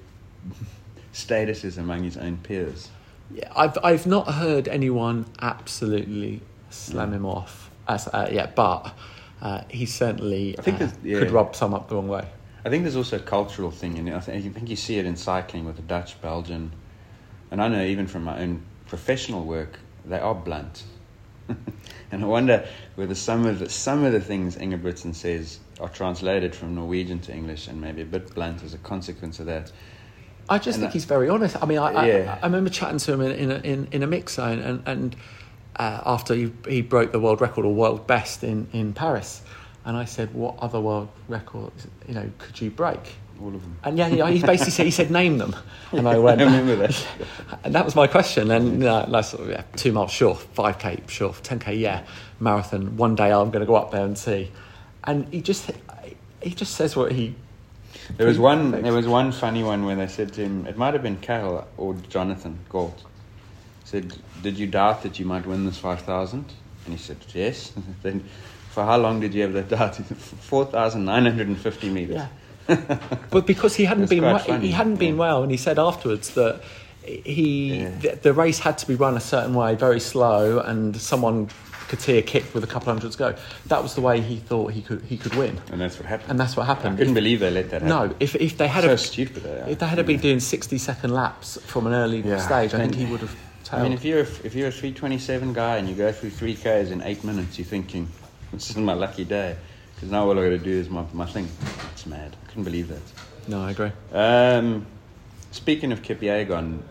status is among his own peers. Yeah, I've I've not heard anyone absolutely slam him off as uh, yeah, but uh, he certainly I think uh, that- yeah. could rub some up the wrong way. I think there's also a cultural thing, and I think, I think you see it in cycling with the Dutch, Belgian, and I know even from my own professional work, they are blunt. And I wonder whether some of the some of the things Ingebrigtsen says are translated from Norwegian to English and maybe a bit blunt as a consequence of that. I just And think that- he's very honest. I mean, I, Yeah. I, I remember chatting to him in in a, in, in a mix zone, and and uh, after he, he broke the world record or world best in, in Paris, and I said, "What other world records, you know, could you break?" All of them. And yeah, yeah, he basically said he said name them, and I went. I remember that. And that was my question. And uh, like sort of, yeah, two miles sure, five k sure, ten k yeah, marathon. One day I'm going to go up there and see. And he just he just says what he. There was he one. thinks. There was one funny one where they said to him, it might have been Carol or Jonathan Galt, said, "Did you doubt that you might win this five thousand?" And he said, "Yes." Then, for how long did you have that doubt? Four thousand nine hundred and fifty meters. Yeah. But because he hadn't That's been quite well, funny, he hadn't been yeah. well, and he said afterwards that he Yeah. the, the race had to be run a certain way, very slow, and someone could see a kick with a couple hundred to go. That was the way he thought he could he could win, And that's what happened. and that's what happened. I couldn't If- believe they let that happen. No, if if they had So a, stupid they are. if they had been doing sixty second laps from an early Yeah. stage, I think And- he would have. I mean, if you're a, if you're a three twenty-seven guy and you go through three Ks in eight minutes, you're thinking, "This is my lucky day," because now all I got to do is my my thing. It's mad. I couldn't believe that. No, I agree. Um, speaking of Kipyegon,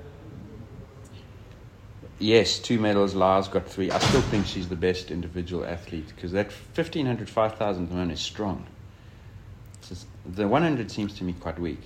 yes, two medals. Lars got three. I still think she's the best individual athlete because that fifteen hundred, five thousand one is strong. It's just- the one hundred seems to me quite weak,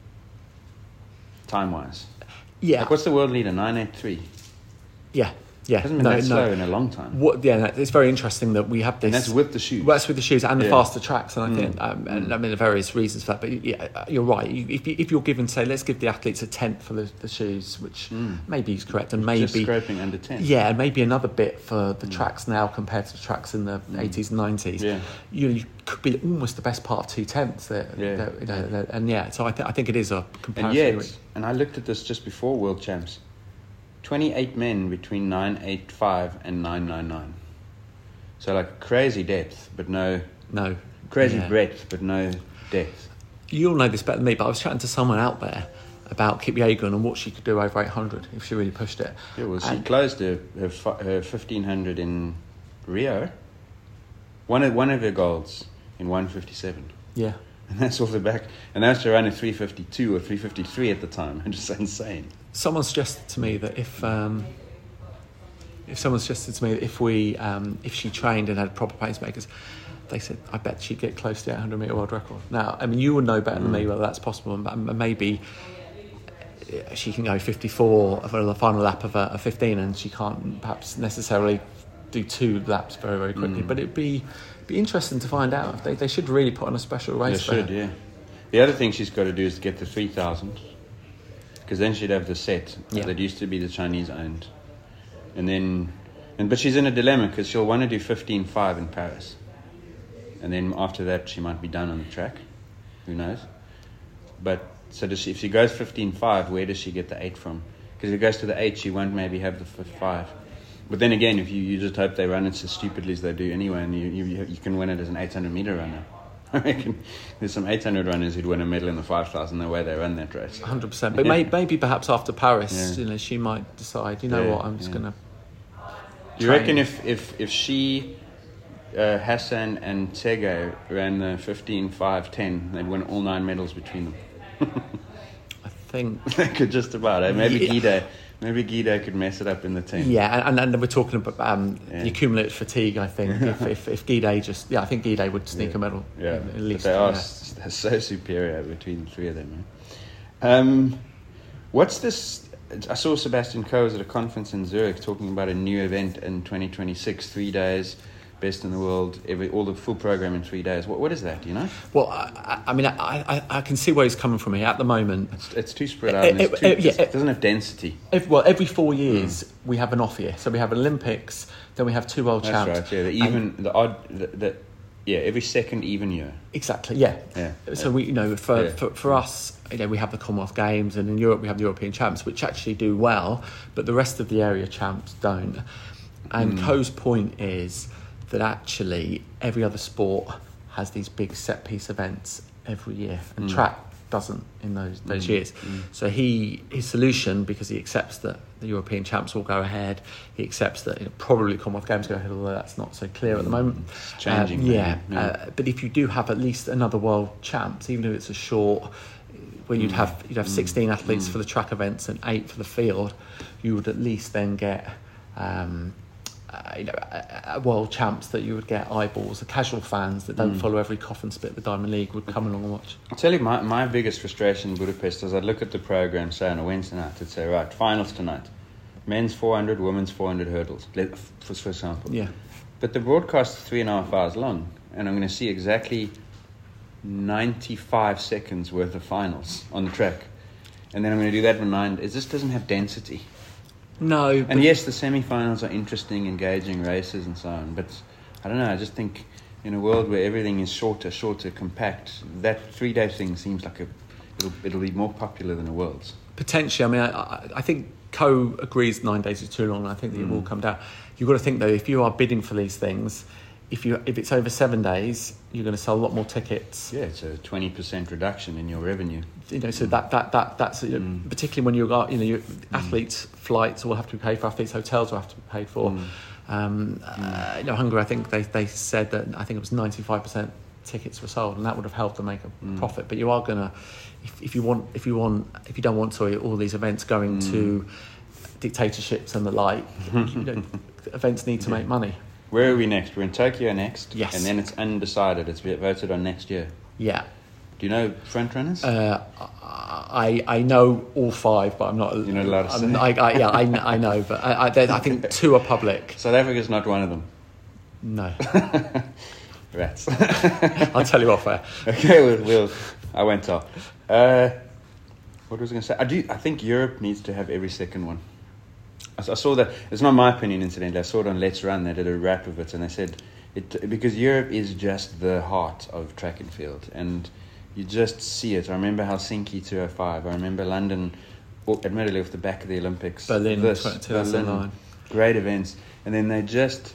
time-wise. Yeah, Like, what's the world leader? nine eighty-three. yeah, yeah. Hasn't been no, that slow no. in a long time. What? Yeah, no, it's very interesting that we have this. And that's with the shoes. Well, that's with the shoes and the Yeah. faster tracks, and I Mm. think, um, and I mean, there are various reasons for that. But yeah, you're right. You, if, you, if you're given, say, let's give the athletes a tenth for the, the shoes, which Mm. maybe is correct, and Just maybe scraping under ten. yeah, and maybe another bit for the tracks now compared to the tracks in the eighties and nineties. Yeah. You, you could be almost the best part of two tenths. That, Yeah. that, you know, that- and yeah, so I, th- I think it is a And comparison. yet, and I looked at this just before World Champs, twenty-eight men between nine eighty-five and nine ninety-nine. So like crazy depth, but no, no, crazy yeah. breadth, but no depth. You'll know this better than me, but I was chatting to someone out there about Kipyegon and what she could do over eight hundred if she really pushed it. Yeah, well, she And- closed her, her, fi- her fifteen hundred in Rio. One of, one of her golds in one fifty-seven. Yeah. And that's off the back. And that's to run a three fifty-two or three fifty-three at the time. It's just insane. Someone suggested to me that if um, if someone suggested to me that if we um, if she trained and had proper pacemakers, they said I bet she'd get close to the eight hundred metre world record. Now, I mean, you would know better than me whether that's possible, and and maybe she can go fifty-four for the final lap of a, a fifteen, and she can't perhaps necessarily do two laps very very quickly. But it'd be be interesting to find out. They they should really put on a special They race. should, for her. yeah. The other thing she's got to do is get the three thousand. Because then she'd have the set Yeah. that used to be the Chinese owned. And then, and but she's in a dilemma because she'll want to do fifteen five in Paris. And then after that, she might be done on the track. Who knows? But so does she, if she goes fifteen five, where does she get the eight from? Because if it goes to the eight, she won't maybe have the five. But then again, if you, you just hope they run it as stupidly as they do anyway, and you you, you can win it as an eight hundred meter runner. I reckon there's some eight hundred runners who'd win a medal in the five thousand the way they run that race. one hundred percent. But Yeah. may, maybe perhaps after Paris, Yeah. you know, she might decide, you know Yeah, what, I'm just yeah. going to... Do you reckon if, if, if she, uh, Hassan and Tsego ran the fifteen five ten, they'd win all nine medals between them? I think... They could just about. Eh? Maybe Yeah. Guido, maybe Guido could mess it up in the team. Yeah, and, and we're talking about um, Yeah. the accumulated fatigue, I think. if, if, if Guide just... Yeah, I think Guide would sneak a medal. Yeah, At but least. they are yeah. s- they're so superior between the three of them. Eh? Um, what's this? I saw Sebastian Coe was at a conference in Zurich talking about a new event in twenty twenty-six, three days, best in the world, every all the full program in three days. What what is that? Do you know? Well, I, I mean, I, I, I can see where he's coming from here. At the moment, it's, it's too spread out. Uh, and it's uh, too, uh, yeah, it doesn't have density. If, well, every four years mm. we have an off year. So we have Olympics, then we have two world That's champs. That's right. Yeah, the even and, the odd the, the yeah every second even year. Exactly. Yeah. Yeah. So yeah. we you know for, yeah. for for us. You know, we have the Commonwealth Games, and in Europe we have the European champs, which actually do well, but the rest of the area champs don't. And mm. Co's point is that actually every other sport has these big set-piece events every year, and mm. track doesn't in those those mm. years. Mm. So he his solution, because he accepts that the European champs will go ahead, he accepts that you know, probably Commonwealth Games go ahead, although that's not so clear mm. at the moment. It's changing. Uh, yeah, yeah. Uh, but if you do have at least another world champs, even if it's a short, where you'd have you'd have sixteen athletes mm. for the track events and eight for the field, you would at least then get um, uh, you know a, a world champs that you would get eyeballs. The casual fans that don't mm. follow every coffin split of the Diamond League would come along and watch. I'll tell you, my, my biggest frustration in Budapest is I'd look at the programme, say on a Wednesday night, I'd say, right, finals tonight, men's four hundred, women's four hundred hurdles, for, for example. Yeah. But the broadcast is three and a half hours long, and I'm going to see exactly ninety-five seconds worth of finals on the track, and then I'm going to do that for nine. It just doesn't have density. No. And yes, the semi-finals are interesting, engaging races and so on, but I don't know, I just think in a world where everything is shorter, shorter, compact, that three-day thing seems like a it'll, it'll be more popular than a Worlds. Potentially. I mean, I, I think Co agrees nine days is too long, and I think that mm. it will come down. You've got to think, though, if you are bidding for these things, If you if it's over seven days, you're going to sell a lot more tickets. Yeah, it's a twenty percent reduction in your revenue. You know, so that that that that's you know, mm. particularly when you've got you know your athletes' mm. flights will have to be paid for, athletes' hotels will have to be paid for. Mm. Um, mm. Uh, you know, Hungary, I think they they said that I think it was ninety-five percent tickets were sold, and that would have helped them make a mm. profit. But you are going to, if, if you want, if you want, if you don't want to, all these events going mm. to dictatorships and the like, you know, events need to yeah. make money. Where are we next? We're in Tokyo next. Yes. And then it's undecided. It's voted on next year. Yeah. Do you know front runners? Uh, I I know all five, but I'm not. You're not allowed to say. I, I, yeah, I, I know, but I, I, I think two are public. South Africa's not one of them. No. Rats. I'll tell you off air. Okay, we'll, we'll, I won't tell. Uh, what was I going to say? I do. I think Europe needs to have every second one. I saw that, it's not my opinion incidentally, I saw it on Let's Run, they did a rap of it, and they said, it because Europe is just the heart of track and field, and you just see it. I remember Helsinki two oh five, I remember London, admittedly off the back of the Olympics. Berlin, this, two thousand nine. Berlin, great events, and then they just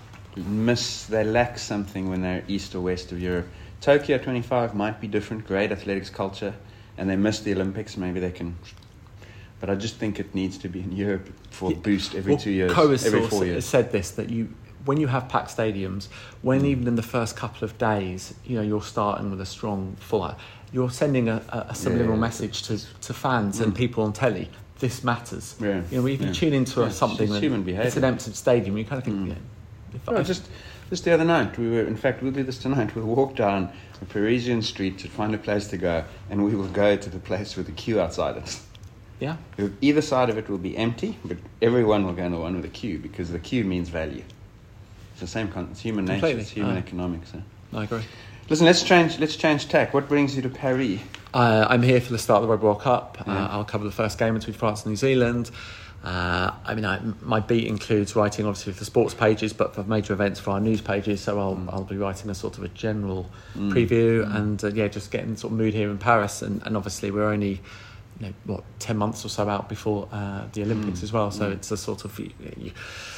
miss, they lack something when they're east or west of Europe. Tokyo twenty-five might be different, great athletics culture, and they miss the Olympics, maybe they can... But I just think it needs to be in Europe for a boost every well, two years, Co has every four years. said this, that you, when you have packed stadiums, when mm. even in the first couple of days, you know, you're starting with a strong full, you're sending a, a, a subliminal yeah, message to, to fans mm. and people on telly. This matters. Yeah, you know, if you yeah. tune into yeah, a, something, it's, human behaviour. It's an empty stadium. You kind of think, mm. yeah. If no, I, just just the other night, we were. In fact, we'll do this tonight. We'll walk down a Parisian street to find a place to go, and we will go to the place with the queue outside it. Yeah. Either side of it will be empty, but everyone will go in the one with a queue because the queue means value. It's the same con- it's human nature, Completely. It's human oh. economics. So. I agree. Listen, let's change. Let's change tack. What brings you to Paris? Uh, I'm here for the start of the Rugby World Cup. Yeah. Uh, I'll cover the first game between France and New Zealand. Uh, I mean, I, my beat includes writing, obviously, for the sports pages, but for major events for our news pages. So I'll mm. I'll be writing a sort of a general mm. preview mm. and uh, yeah, just getting sort of mood here in Paris. And, and obviously, we're only. You know, what, ten months or so out before uh, the Olympics mm. as well. So mm. it's a sort of, you, you,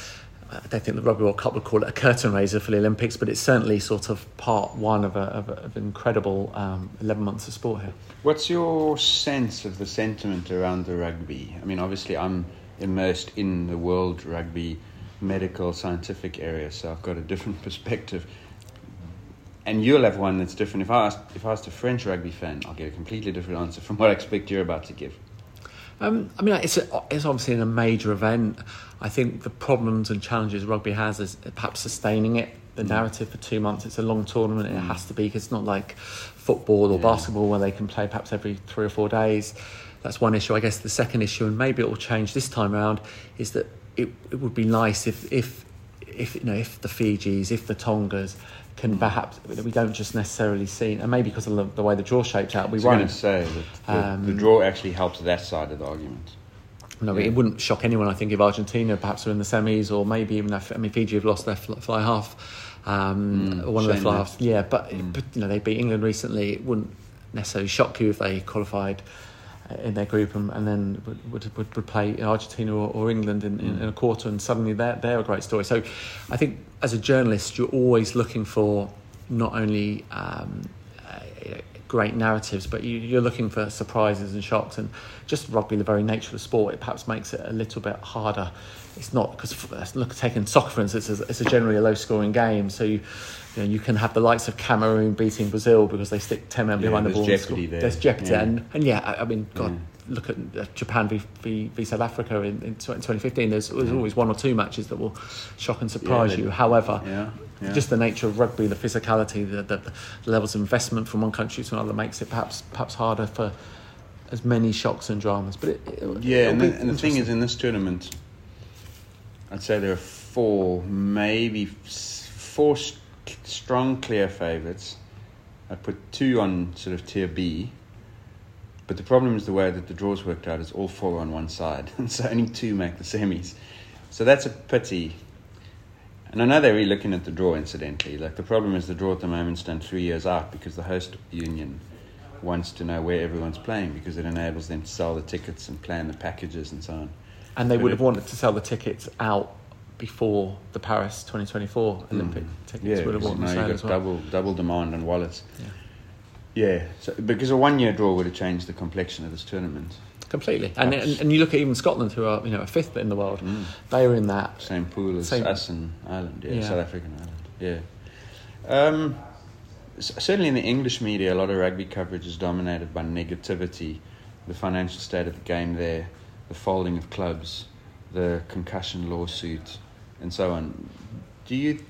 I don't think the Rugby World Cup would call it a curtain raiser for the Olympics, but it's certainly sort of part one of, a, of, a, of an incredible um, eleven months of sport here. What's your sense of the sentiment around the rugby? I mean, obviously I'm immersed in the world rugby medical scientific area, so I've got a different perspective. And you'll have one that's different. If I asked, if I asked a French rugby fan, I'll get a completely different answer from what I expect you're about to give. Um, I mean, it's a, it's obviously a major event. I think the problems and challenges rugby has is perhaps sustaining it. The mm. narrative for two months. It's a long tournament. It mm. has to be because it's not like football or yeah. basketball where they can play perhaps every three or four days. That's one issue. I guess the second issue, and maybe it will change this time around, is that it it would be nice if if. if you know if the Fijis, if the Tongas can perhaps, we don't just necessarily see, and maybe because of the, the way the draw shaped out, we I was won't. going to say that the, Um, the draw actually helps that side of the argument. No, Yeah. it wouldn't shock anyone, I think, if Argentina perhaps are in the semis, or maybe even if, I mean, Fiji have lost their fly, fly half, um, Mm, one of their shame fly that. halves. Yeah, but, Mm. but you know, they beat England recently. It wouldn't necessarily shock you if they qualified in their group and, and then would, would, would, would play Argentina or, or England in, in, in a quarter, and suddenly they're, they're a great story. So I think as a journalist, you're always looking for not only um, uh, great narratives, but you, you're looking for surprises and shocks, and just rugby, the very nature of the sport, it perhaps makes it a little bit harder. It's not, because look, taking soccer for instance, it's a, it's a generally a low scoring game, so you, you know, you can have the likes of Cameroon beating Brazil because they stick ten men Yeah, behind the there's ball. jeopardy and there. There's jeopardy, Yeah. and and yeah, I, I mean, God, Yeah. look at uh, Japan v, v, v South Africa in, in twenty fifteen. There's, there's always one or two matches that will shock and surprise Yeah, they- you. However, Yeah, yeah. just the nature of rugby, the physicality, the, the, the levels of investment from one country to another makes it perhaps perhaps harder for as many shocks and dramas. But it, it, Yeah, and it'll the, be and the thing interesting. is, in this tournament, I'd say there are four, maybe s- four st- strong, clear favourites. I put two on sort of tier B, but the problem is the way that the draws worked out is all four on one side, and so only two make the semis. So that's a pity. And I know they're really looking at the draw, incidentally. Like, the problem is the draw at the moment's done three years out because the host union wants to know where everyone's playing, because it enables them to sell the tickets and plan the packages and so on. And they But would it- have wanted to sell the tickets out before the Paris twenty twenty-four Olympic tickets Yeah, would have because wanted now to you've sell got as well. double double demand on wallets. Yeah. Yeah, so, because a one-year draw would have changed the complexion of this tournament. Completely, and, Abs- and and you look at even Scotland, who are you know a fifth in the world, Mm. they were in that. Same pool as Same- us and Ireland, yeah, Yeah. South African Ireland, yeah. Um, c- certainly in the English media, a lot of rugby coverage is dominated by negativity, the financial state of the game there, the folding of clubs, the concussion lawsuit, and so on. Do you?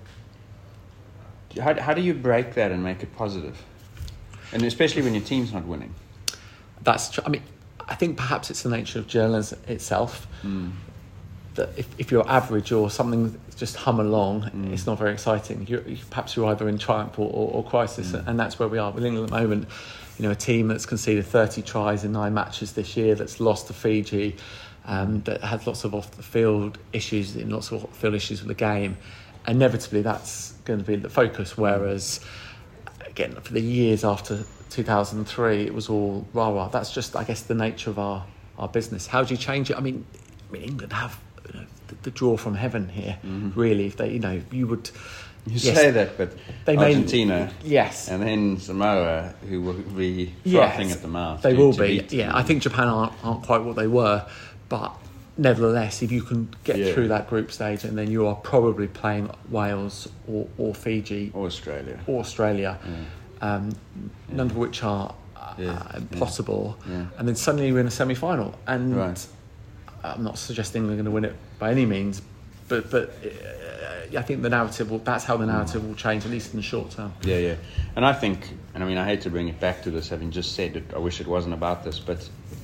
How how do you break that and make it positive? And especially when your team's not winning. That's tr- I mean, I think perhaps it's the nature of journalism itself. Mm. That if, if you're average or something that's just hum along, Mm. it's not very exciting. You're, you perhaps you're either in triumph or, or, or crisis, Mm. and that's where we are with England at the moment. You know, a team that's conceded thirty tries in nine matches this year, that's lost to Fiji, um, that has lots of off the field issues, in lots of off the field issues with the game. Inevitably, that's going to be the focus. Whereas, again, for the years after two thousand three, it was all rah rah. That's just, I guess, the nature of our, our business. How do you change it? I mean, I mean England have you know, the, the draw from heaven here. Mhm. Really, if they, you know, you would. You yes, say that, but they may- Argentina, yes, and then Samoa, who will be Yes, frothing at the mouth. they to- will to be. beat Yeah, them. I think Japan aren't, aren't quite what they were, but nevertheless, if you can get Yeah. through that group stage, and then you are probably playing Wales or, or Fiji Or Australia. or Australia, Yeah. um, none of which are uh, Yeah, impossible, yeah. and then suddenly you're in a semi-final, and Right. I'm not suggesting they're going to win it by any means, but but uh, I think the narrative will, that's how the narrative will change, at least in the short term. Yeah, yeah. And I think, and I mean, I hate to bring it back to this, having just said it, I wish it wasn't about this, but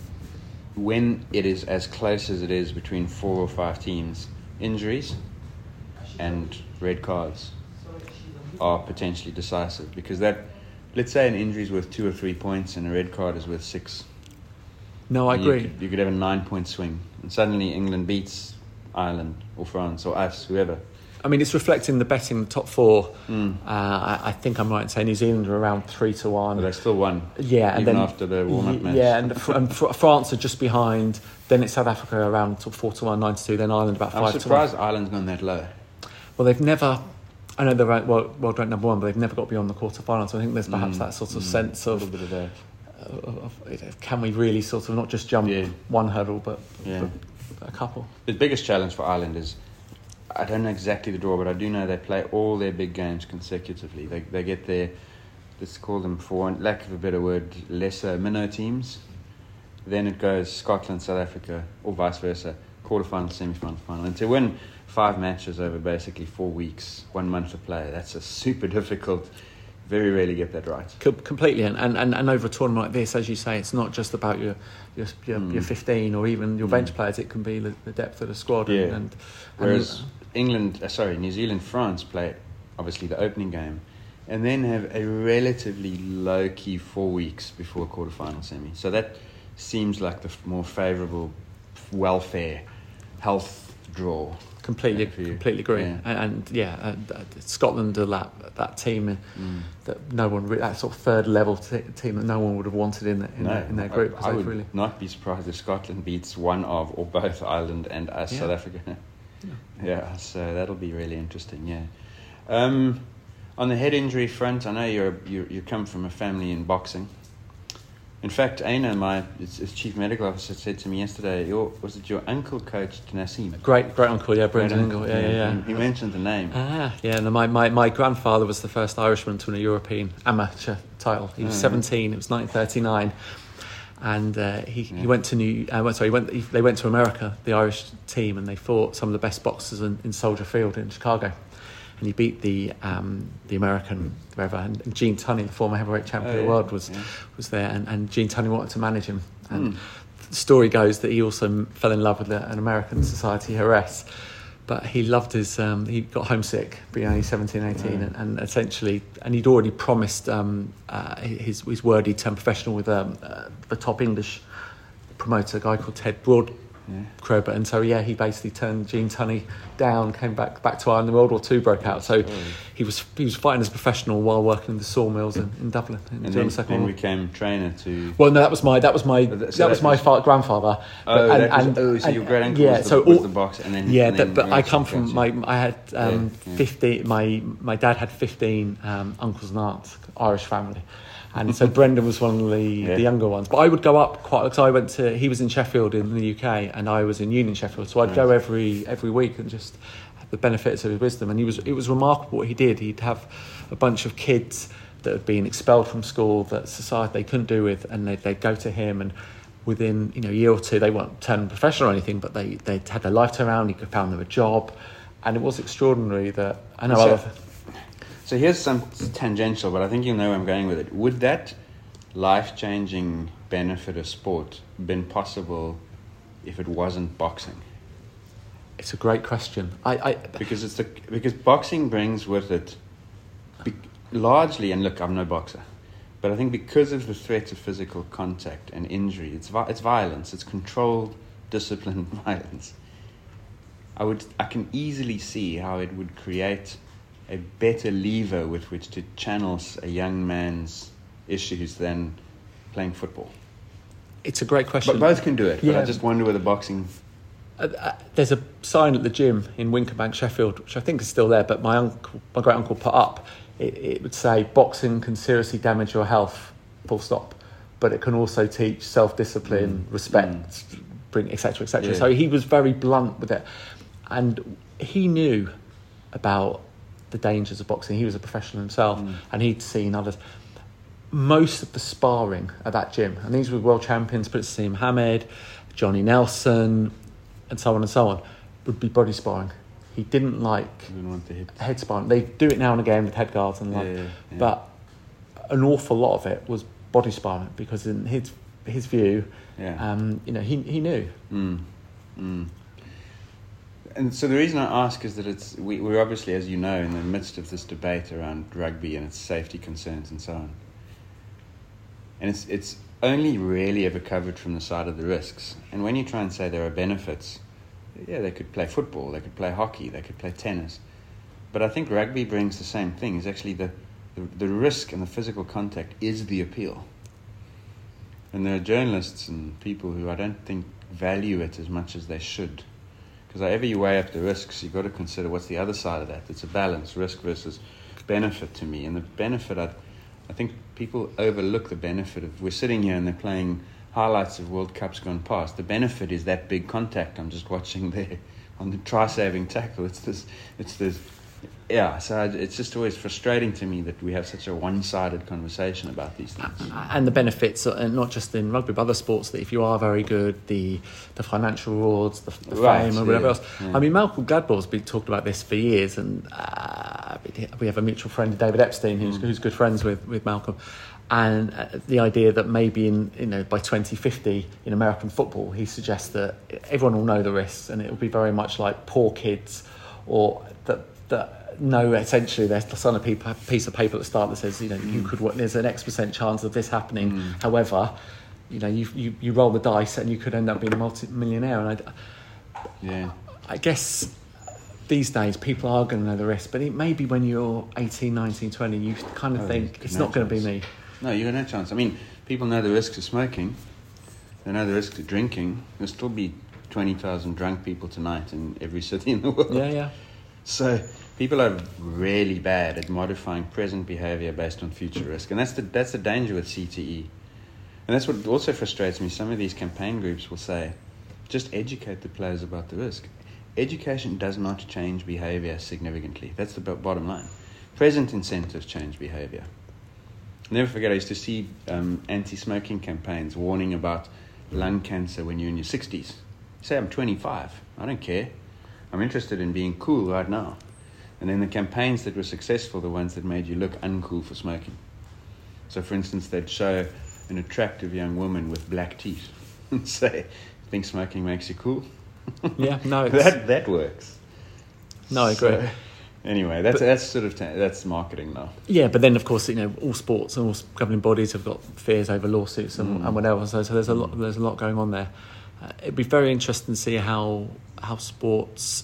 when it is as close as it is between four or five teams, injuries and red cards are potentially decisive, because that, let's say an injury is worth two or three points and a red card is worth six. No, I You agree. could, you could have a nine-point swing, and suddenly England beats Ireland or France or us, whoever. I mean, it's reflecting the betting, the top four. Mm. Uh, I, I think I'm right in saying New Zealand are around three to one. But they still won. Yeah, and even then after the warm-up y- match. Yeah, and, fr- and fr- France are just behind. Then it's South Africa around sort of four to one, nine to two. Then Ireland about I'm five to one. surprised Ireland's gone that low. Well, they've never. I know they're ranked, well, world ranked number one, but they've never got beyond the quarterfinals. So I think there's perhaps Mm, that sort of mm, sense a of, little bit of that. of, of you know, can we really sort of not just jump Yeah. one hurdle, but, Yeah. but a couple. The biggest challenge for Ireland is, I don't know exactly the draw, but I do know they play all their big games consecutively. They they get their, let's call them, for lack of a better word, lesser minnow teams. Then it goes Scotland, South Africa, or vice versa, quarterfinal, semi-final, final. And to win five matches over basically four weeks, one month of play, that's a super difficult. Very rarely get that right. Co- completely, and, and, and, and over a tournament like this, as you say, it's not just about your your your, Mm. your fifteen or even your Mm. bench players. It can be the, the depth of the squad. Yeah. And, and, Whereas England, uh, sorry, New Zealand, France play obviously the opening game, and then have a relatively low-key four weeks before a quarter-final semi. So that seems like the f- more favourable welfare, health draw. Completely, completely agree. Yeah. And, and yeah, and, uh, Scotland are that that team Mm. that no one re- that sort of third level t- team that no one would have wanted in the, in, No, their, in their group. I, I would really... not be surprised if Scotland beats one of or both Ireland and us, Yeah. South Africa. Yeah. Yeah, so that'll be really interesting. Yeah. Um, on the head injury front, I know you're you you come from a family in boxing. In fact, Aina, my his, his chief medical officer, said to me yesterday, your, was it your uncle coached Nassim? Great, great uncle, yeah, Brendan Great Ingle, yeah, yeah, yeah. He, he mentioned the name. Ah, yeah. No, my, my, my grandfather was the first Irishman to win a European amateur title. He was Oh, seventeen. It was nineteen thirty-nine, and uh, he Yeah. he went to New. Uh, well, sorry, he went. He, they went to America, the Irish team, and they fought some of the best boxers in, in Soldier Field in Chicago. And he beat the um, the American whatever, and, and Gene Tunney, the former heavyweight champion Oh, of the yeah, world, was yeah. was there, and, and Gene Tunney wanted to manage him. And Hmm. the story goes that he also fell in love with a, an American society heiress, but he loved his. Um, he got homesick, being only seventeen, eighteen, Right. and, and essentially, and he'd already promised um, uh, his his word he'd turn professional with um, uh, the top English promoter, a guy called Ted Broad. Yeah. Krober, and so yeah, he basically turned Gene Tunney down, came back back to Ireland. World War Two broke out, so Oh. he was he was fighting as a professional while working in the sawmills in, in Dublin in, And during then, the Second then World War. became trainer to... Well, no, that was my that was my So that, that was my was- fa- grandfather. Oh, But- that was, oh, so your great uncle yeah, was, the, so was all- the boxer, and then yeah, and that, then but I right, come from gotcha. my I had um, Yeah, yeah. fifteen. My my dad had fifteen um, uncles and aunts, Irish family. And so Brendan was one of the, Yeah. the younger ones. But I would go up quite, because I went to, he was in Sheffield in the U K and I was in Union Sheffield. So I'd Right. go every every week and just have the benefits of his wisdom. And he was it was remarkable what he did. He'd have a bunch of kids that had been expelled from school that society they couldn't do with, and they'd, they'd go to him, and within you know a year or two they weren't turned professional or anything, but they, they'd had their life turned around, he could found them a job. And it was extraordinary that, I know So- other... So here's some tangential, but I think you'll know where I'm going with it. Would that life-changing benefit of sport been possible if it wasn't boxing? It's a great question. I, I Because it's the because boxing brings with it, be, largely, and look, I'm no boxer, but I think because of the threat of physical contact and injury, it's vi- it's violence, it's controlled, disciplined violence. I would I can easily see how it would create a better lever with which to channel a young man's issues than playing football. it's a great question. But both can do it. But Yeah. I just wonder whether boxing. Uh, uh, there's a sign at the gym in Winkerbank, Sheffield, which I think is still there, but my uncle, my great uncle, put up. It, it would say boxing can seriously damage your health, full stop, but it can also teach self-discipline, Mm. respect, bring et cetera, et cetera. Yeah. So he was very blunt with it, and he knew about the dangers of boxing. He was a professional himself, Mm. and he'd seen others. Most of the sparring at that gym, and these were world champions, Prince Nassim Hamed, Johnny Nelson, and so on and so on, would be body sparring. He didn't like I don't want to hit. head sparring. They do it now and again with head guards and like, Yeah, yeah, yeah. but an awful lot of it was body sparring because in his his view, Yeah. um, you know, he he knew. Mm. Mm. And so the reason I ask is that it's we, we're obviously, as you know, in the midst of this debate around rugby and its safety concerns and so on. And it's it's only really ever covered from the side of the risks. And when you try and say there are benefits, yeah, they could play football, they could play hockey, they could play tennis. But I think rugby brings the same thing. It's actually the, the, the risk and the physical contact is the appeal. And there are journalists and people who I don't think value it as much as they should. Because however you weigh up the risks, you've got to consider what's the other side of that. It's a balance, risk versus benefit to me. And the benefit, I, I think people overlook the benefit of, we're sitting here and they're playing highlights of World Cups gone past. The benefit is that big contact I'm just watching there on the try-saving tackle. It's this, it's this, yeah, so I, it's just always frustrating to me that we have such a one-sided conversation about these things. And the benefits, uh, not just in rugby, but other sports, that if you are very good, the the financial rewards, the, the Right, fame, or whatever yeah, else. yeah. I mean, Malcolm Gladwell's been talking about this for years, and uh, we have a mutual friend, David Epstein, who's, Mm. who's good friends with, with Malcolm. And uh, the idea that maybe in you know by twenty fifty in American football, he suggests that everyone will know the risks, and it will be very much like poor kids or that that know essentially there's on a piece of paper at the start that says, you know, mm. you could there's an X percent chance of this happening. Mm. However, you know, you, you you roll the dice and you could end up being a multi-millionaire. And I, yeah, I guess these days people are going to know the risk, but it maybe when you're eighteen, nineteen, twenty, you kind of oh, think it's no not going to be me. No, you got no chance. I mean, people know the risks of smoking. They know the risks of drinking. There'll still be twenty thousand drunk people tonight in every city in the world. Yeah, yeah. So people are really bad at modifying present behaviour based on future risk. And that's the that's the danger with C T E. And that's what also frustrates me. Some of these campaign groups will say, just educate the players about the risk. Education does not change behaviour significantly. That's the bottom line. Present incentives change behaviour. Never forget, I used to see um, anti-smoking campaigns warning about lung cancer when you're in your sixties. Say I'm twenty-five. I don't care. I'm interested in being cool right now. And then the campaigns that were successful, the ones that made you look uncool for smoking. So, for instance, they'd show an attractive young woman with black teeth and say, think smoking makes you cool? Yeah, no. It's... that that works. No, I agree. So, anyway, that's but, that's sort of, ta- that's marketing now. Yeah, but then, of course, you know, all sports and all governing bodies have got fears over lawsuits and, mm. and whatever. So, so there's a lot there's a lot going on there. Uh, it'd be very interesting to see how how sports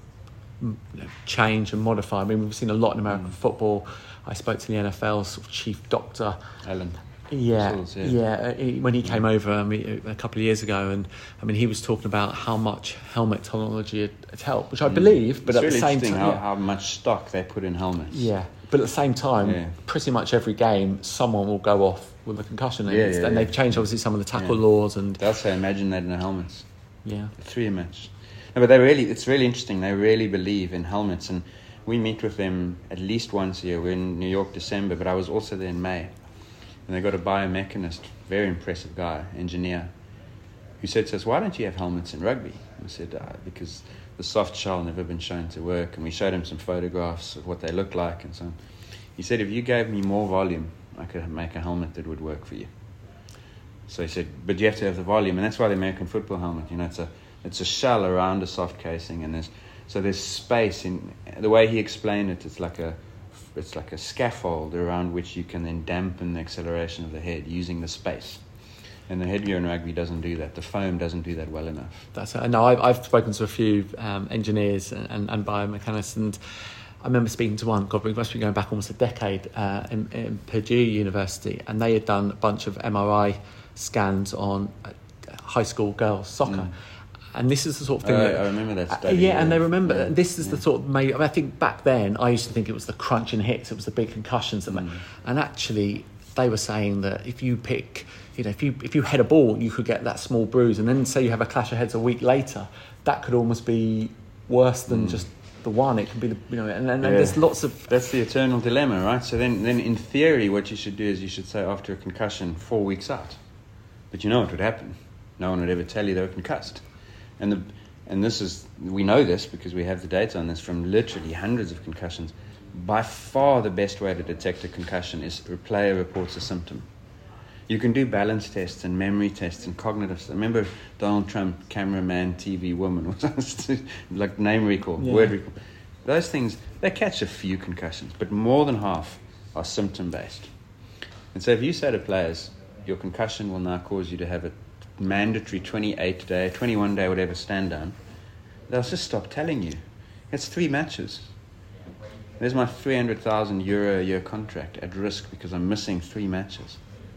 you know, change and modify. I mean, we've seen a lot in American mm. football. I spoke to the N F L's sort of chief doctor, Alan. Yeah, Souls, yeah. yeah. He, when he came over I mean, a couple of years ago, and I mean, he was talking about how much helmet technology had, had helped, which I believe. But it's at really the same time, how, yeah. how much stock they put in helmets. Yeah, but at the same time, yeah. pretty much every game, someone will go off with a concussion, and, yeah, yeah, and yeah. they've changed obviously some of the tackle yeah. laws, and they'll say, imagine that in the helmets. Yeah, three a match. No, but they really, it's really interesting. They really believe in helmets, and we meet with them at least once a year. We're in New York December, but I was also there in May. And they got a biomechanist, very impressive guy, engineer, who said to us, why don't you have helmets in rugby? And I said, uh, because the soft shell never been shown to work. And we showed him some photographs of what they look like and so on. He said, if you gave me more volume, I could make a helmet that would work for you. So he said, but you have to have the volume. And that's why the American football helmet, you know, it's a it's a shell around a soft casing. And there's so there's space in the way he explained it. It's like a It's like a scaffold around which you can then dampen the acceleration of the head using the space. And the headgear in rugby doesn't do that. The foam doesn't do that well enough. That's it. No, I've, I've spoken to a few um, engineers and, and, and biomechanists, and I remember speaking to one, God, we must be going back almost a decade, uh, in, in Purdue University, and they had done a bunch of M R I scans on uh, high school girls' soccer. Mm. And this is the sort of thing. Uh, that, I remember that study. Uh, yeah, yeah, and they remember. Yeah, this is yeah. the sort of. Maybe, I, mean, I think back then I used to think it was the crunching hits. It was the big concussions, that mm. and actually they were saying that if you pick, you know, if you if you head a ball, you could get that small bruise, and then say you have a clash of heads a week later, that could almost be worse than mm. just the one. It could be the, you know, and, and, yeah. and there's lots of. That's the eternal dilemma, right? So then, then in theory, what you should do is you should say after a concussion, four weeks out. But you know what would happen? No one would ever tell you they were concussed, and the. And this is, we know this because we have the data on this from literally hundreds of concussions. By far the best way to detect a concussion is a player reports a symptom. You can do balance tests and memory tests and cognitive stuff. Remember Donald Trump, cameraman, T V woman, like name recall, yeah. word recall. Those things, they catch a few concussions, but more than half are symptom-based. And so if you say to players, your concussion will now cause you to have a mandatory twenty-eight day, twenty-one day, whatever stand down, they'll just stop telling you. It's three matches. There's my three hundred thousand euro a year contract at risk because I'm missing three matches.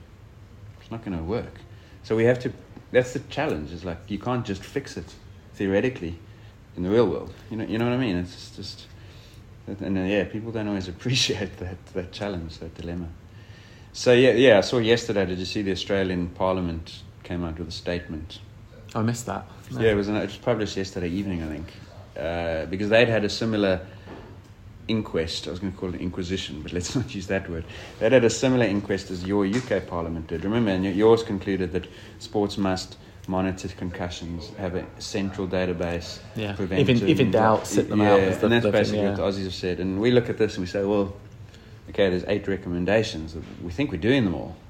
It's not going to work. So we have to, that's the challenge, is like you can't just fix it theoretically in the real world. You know, you know what I mean? It's just, and uh, yeah, people don't always appreciate that, that challenge, that dilemma. So yeah, yeah, I saw yesterday, did you see the Australian Parliament came out with a statement? I missed that. No. Yeah, it was, an, it was published yesterday evening, I think, uh, because they'd had a similar inquest. I was going to call it inquisition, but let's not use that word. They'd had a similar inquest as your U K Parliament did. Remember, and yours concluded that sports must monitor concussions, have a central database, yeah. prevent If in, if in doubt, sit them yeah, out. And the, that's the basically thing, yeah. what the Aussies have said. And we look at this and we say, well, okay, there's eight recommendations. We think we're doing them all.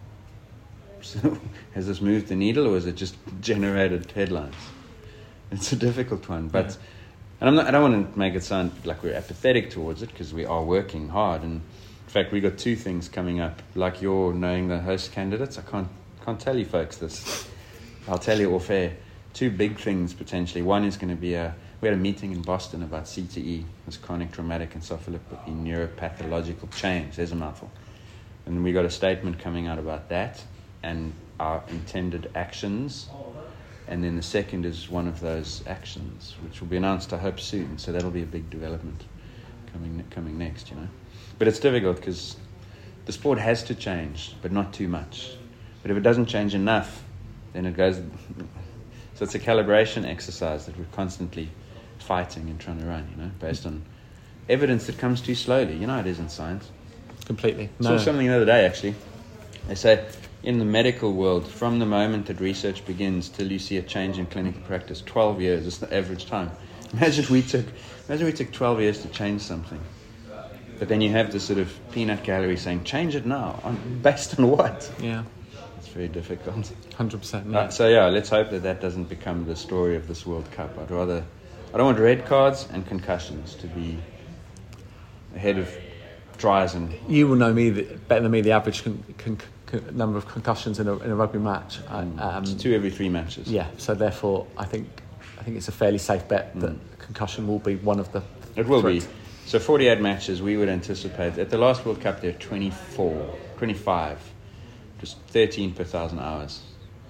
So has this moved the needle, or has it just generated headlines? It's a difficult one, but And I'm not, I don't want to make it sound like we're apathetic towards it, because we are working hard. And in fact, we got two things coming up. Like you're knowing the host candidates, I can't can't tell you folks this. I'll tell you off air. Two big things potentially. One is going to be a we had a meeting in Boston about C T E, this chronic traumatic encephalopathy neuropathological change. There's a mouthful. And we got a statement coming out about that and our intended actions. And then the second is one of those actions, which will be announced, I hope, soon. So that'll be a big development coming coming next, you know. But it's difficult because the sport has to change, but not too much. But if it doesn't change enough, then it goes... So it's a calibration exercise that we're constantly fighting and trying to run, you know, based on evidence that comes too slowly. You know how it is in science. Completely. I saw something the other day, actually. They say in the medical world, from the moment that research begins till you see a change in clinical practice, twelve years is the average time. Imagine we took, imagine we took twelve years to change something. But then you have this sort of peanut gallery saying, change it now. On, based on what? Yeah. It's very difficult. one hundred percent. Yeah. Uh, so, yeah, let's hope that that doesn't become the story of this World Cup. I'd rather... I don't want red cards and concussions to be ahead of tries and... You will know me the, better than me the average con, con, con, number of concussions in a, in a rugby match. Mm. Um, it's two every three matches. Yeah, so therefore I think I think it's a fairly safe bet that mm. concussion will be one of the... It will threats. be. So forty-eight matches, we would anticipate. At the last World Cup, there were twenty-four, twenty-five, just thirteen per thousand hours.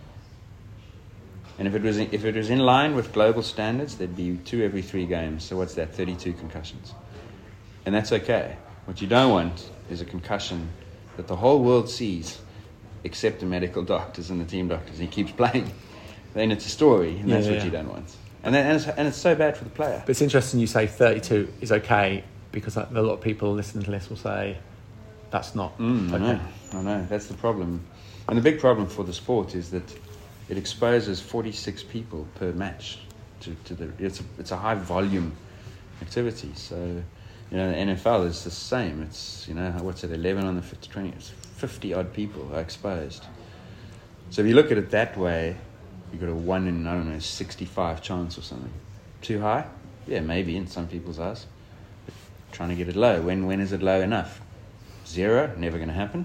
And if it was in, if it was in line with global standards, there'd be two every three games. So what's that? thirty-two concussions. And that's okay. What you don't want is a concussion that the whole world sees, except the medical doctors and the team doctors. And he keeps playing. Then it's a story, and yeah, that's yeah, what yeah. you don't want. And, then, and, it's, and it's so bad for the player. But it's interesting you say thirty-two is okay, because a lot of people listening to this will say that's not mm, okay. I know, I know. That's the problem. And the big problem for the sport is that it exposes forty-six people per match to, to the. It's a, it's a high volume activity. So, you know, the N F L is the same. It's, you know, what's it, eleven on the fifty, twenty, it's fifty odd people are exposed. So if you look at it that way, you've got a one in, I don't know, sixty-five chance or something. Too high? Yeah, maybe in some people's eyes. But trying to get it low. When when is it low enough? Zero? Never going to happen.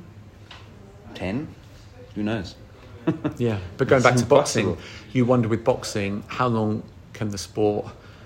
Ten? Who knows? Yeah, but going It's back to impossible. boxing, you wonder with boxing, how long can the sport,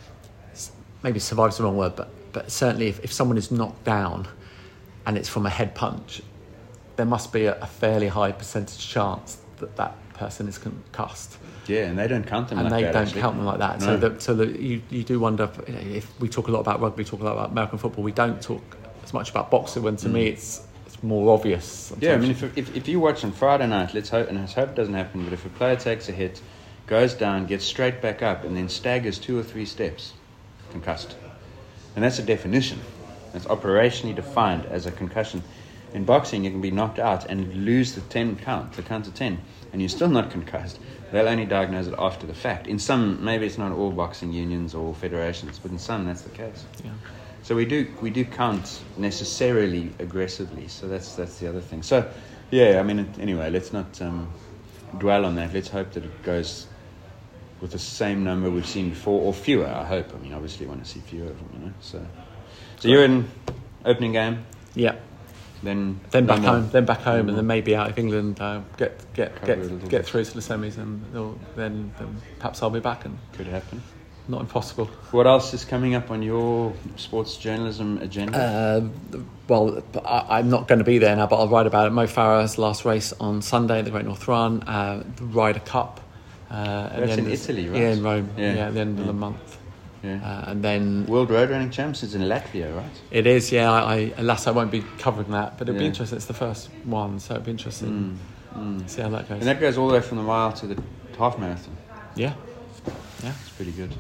maybe survive's the wrong word, but, but certainly if, if someone is knocked down and it's from a head punch, there must be a, a fairly high percentage chance that that person is concussed. Yeah, and they don't count them and like they that. don't actually. count them like that. No. So, that, so that you, you do wonder if, if we talk a lot about rugby, talk a lot about American football, we don't talk as much about boxing. When to mm. me, it's it's more obvious. Sometimes. Yeah, I mean, if, if if you watch on Friday night, let's hope, and let's hope it doesn't happen. But if a player takes a hit, goes down, gets straight back up, and then staggers two or three steps, concussed, and that's a definition. That's operationally defined as a concussion. In boxing, you can be knocked out and lose the ten count, the count to ten, and you're still not concussed. They'll only diagnose it after the fact. In some, maybe it's not all boxing unions or federations, but in some, that's the case. Yeah. So we do we do count necessarily aggressively. So that's that's the other thing. So, yeah, I mean, it, anyway, let's not um, dwell on that. Let's hope that it goes with the same number we've seen before, or fewer. I hope. I mean, obviously, want to see fewer of them, you know. So, so you're in opening game. Yeah. Then then no back more. home, then back home, and then maybe out of England, uh, get get Cover it a get little get bit. through to the semis, and they'll- then, then perhaps I'll be back, and Could happen. not impossible. What else is coming up on your sports journalism agenda? Uh, well, I, I'm not going to be there now, but I'll write about it. Mo Farah's last race on Sunday, the Great North Run, uh, the Ryder Cup. Uh, at the That's end in of- Italy, right? Yeah, in Rome. Yeah. Yeah, at the end Yeah. of the month. yeah. Uh, and then World Road Running Champs is in Latvia, right? it is, yeah. I, I alas, I won't be covering that, but it'll be Yeah. interesting. It's the first one, so it'll be interesting. Mm. See how that goes. And that goes all the way from the mile to the half marathon. yeah, yeah. It's pretty good.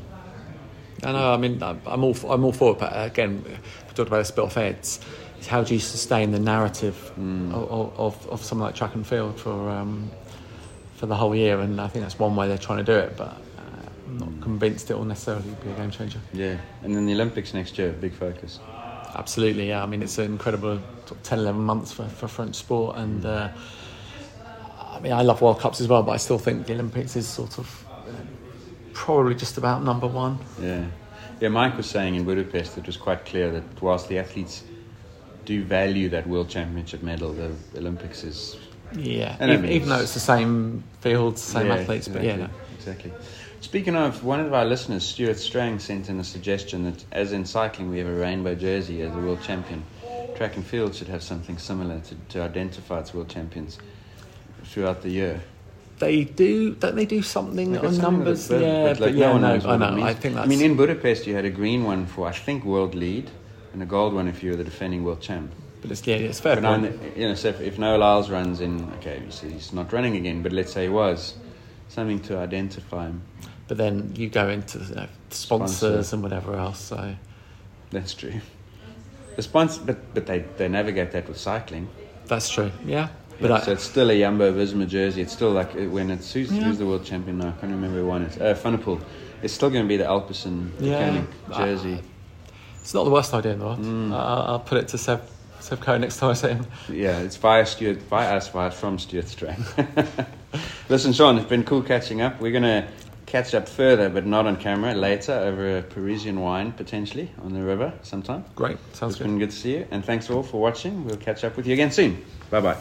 I know. I mean, I'm I'm all for, I'm all for it. But again, we talked about this bit off air. It's, it's how do you sustain the narrative Mm. of, of of something like track and field for um, for the whole year? And I think that's one way they're trying to do it. But uh, I'm not Mm. convinced it will necessarily be a game changer. Yeah. And then the Olympics next year, big focus. Absolutely, yeah. I mean, it's an incredible sort of ten, eleven months for, for French sport. And uh, I mean, I love World Cups as well, but I still think the Olympics is sort of uh, probably just about number one. Yeah. Yeah, Mike was saying in Budapest it was quite clear that whilst the athletes do value that World Championship medal, the Olympics is... Yeah, even, even though it's the same fields, same yeah, athletes, exactly, but yeah. No. Exactly. Speaking of, one of our listeners, Stuart Strang, sent in a suggestion that as in cycling we have a rainbow jersey as a world champion. Track and field should have something similar to, to identify its world champions throughout the year. They do, don't they do something on something numbers? Bit, yeah, but, like but yeah, no no, I know. I think that's... I mean, in Budapest you had a green one for, I think, world lead, and a gold one if you were the defending world champ. But it's, yeah, it's fair but point. On, you know, so if, if Noah Lyles runs in, okay, you see he's not running again, but let's say he was, something to identify him. But then you go into you know, sponsors Sponsor. and whatever else, so... That's true. The sponsor, but, but they, they navigate that with cycling. That's true, yeah. But yeah, I, so it's still a Jumbo-Visma jersey. It's still like when it's who's, yeah. who's the world champion now? I can't remember who won it. Uh, Van der Poel. It's still going to be the Alpecin yeah. jersey. Uh, it's not the worst idea in the world. Mm. Uh, I'll put it to Seb, Seb Coe next time I see him. Yeah, it's via Stuart, via us, via from Stuart Strang. Listen, Sean, it's been cool catching up. We're going to catch up further, but not on camera, later over a Parisian wine, potentially, on the river sometime. Great, sounds it's good. It's been good to see you, and thanks all for watching. We'll catch up with you again soon. Bye-bye.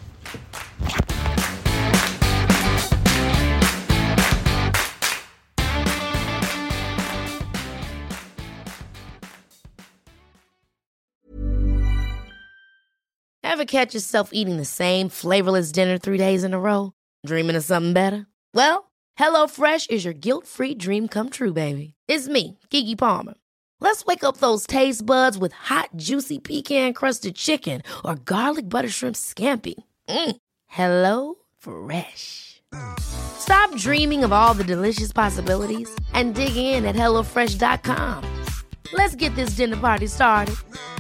Ever catch yourself eating the same flavorless dinner three days in a row? Dreaming of something better? Well, HelloFresh is your guilt-free dream come true, baby. It's me, Keke Palmer. Let's wake up those taste buds with hot, juicy pecan-crusted chicken or garlic butter shrimp scampi. Mm. Hello Fresh. Stop dreaming of all the delicious possibilities and dig in at hello fresh dot com. Let's get this dinner party started.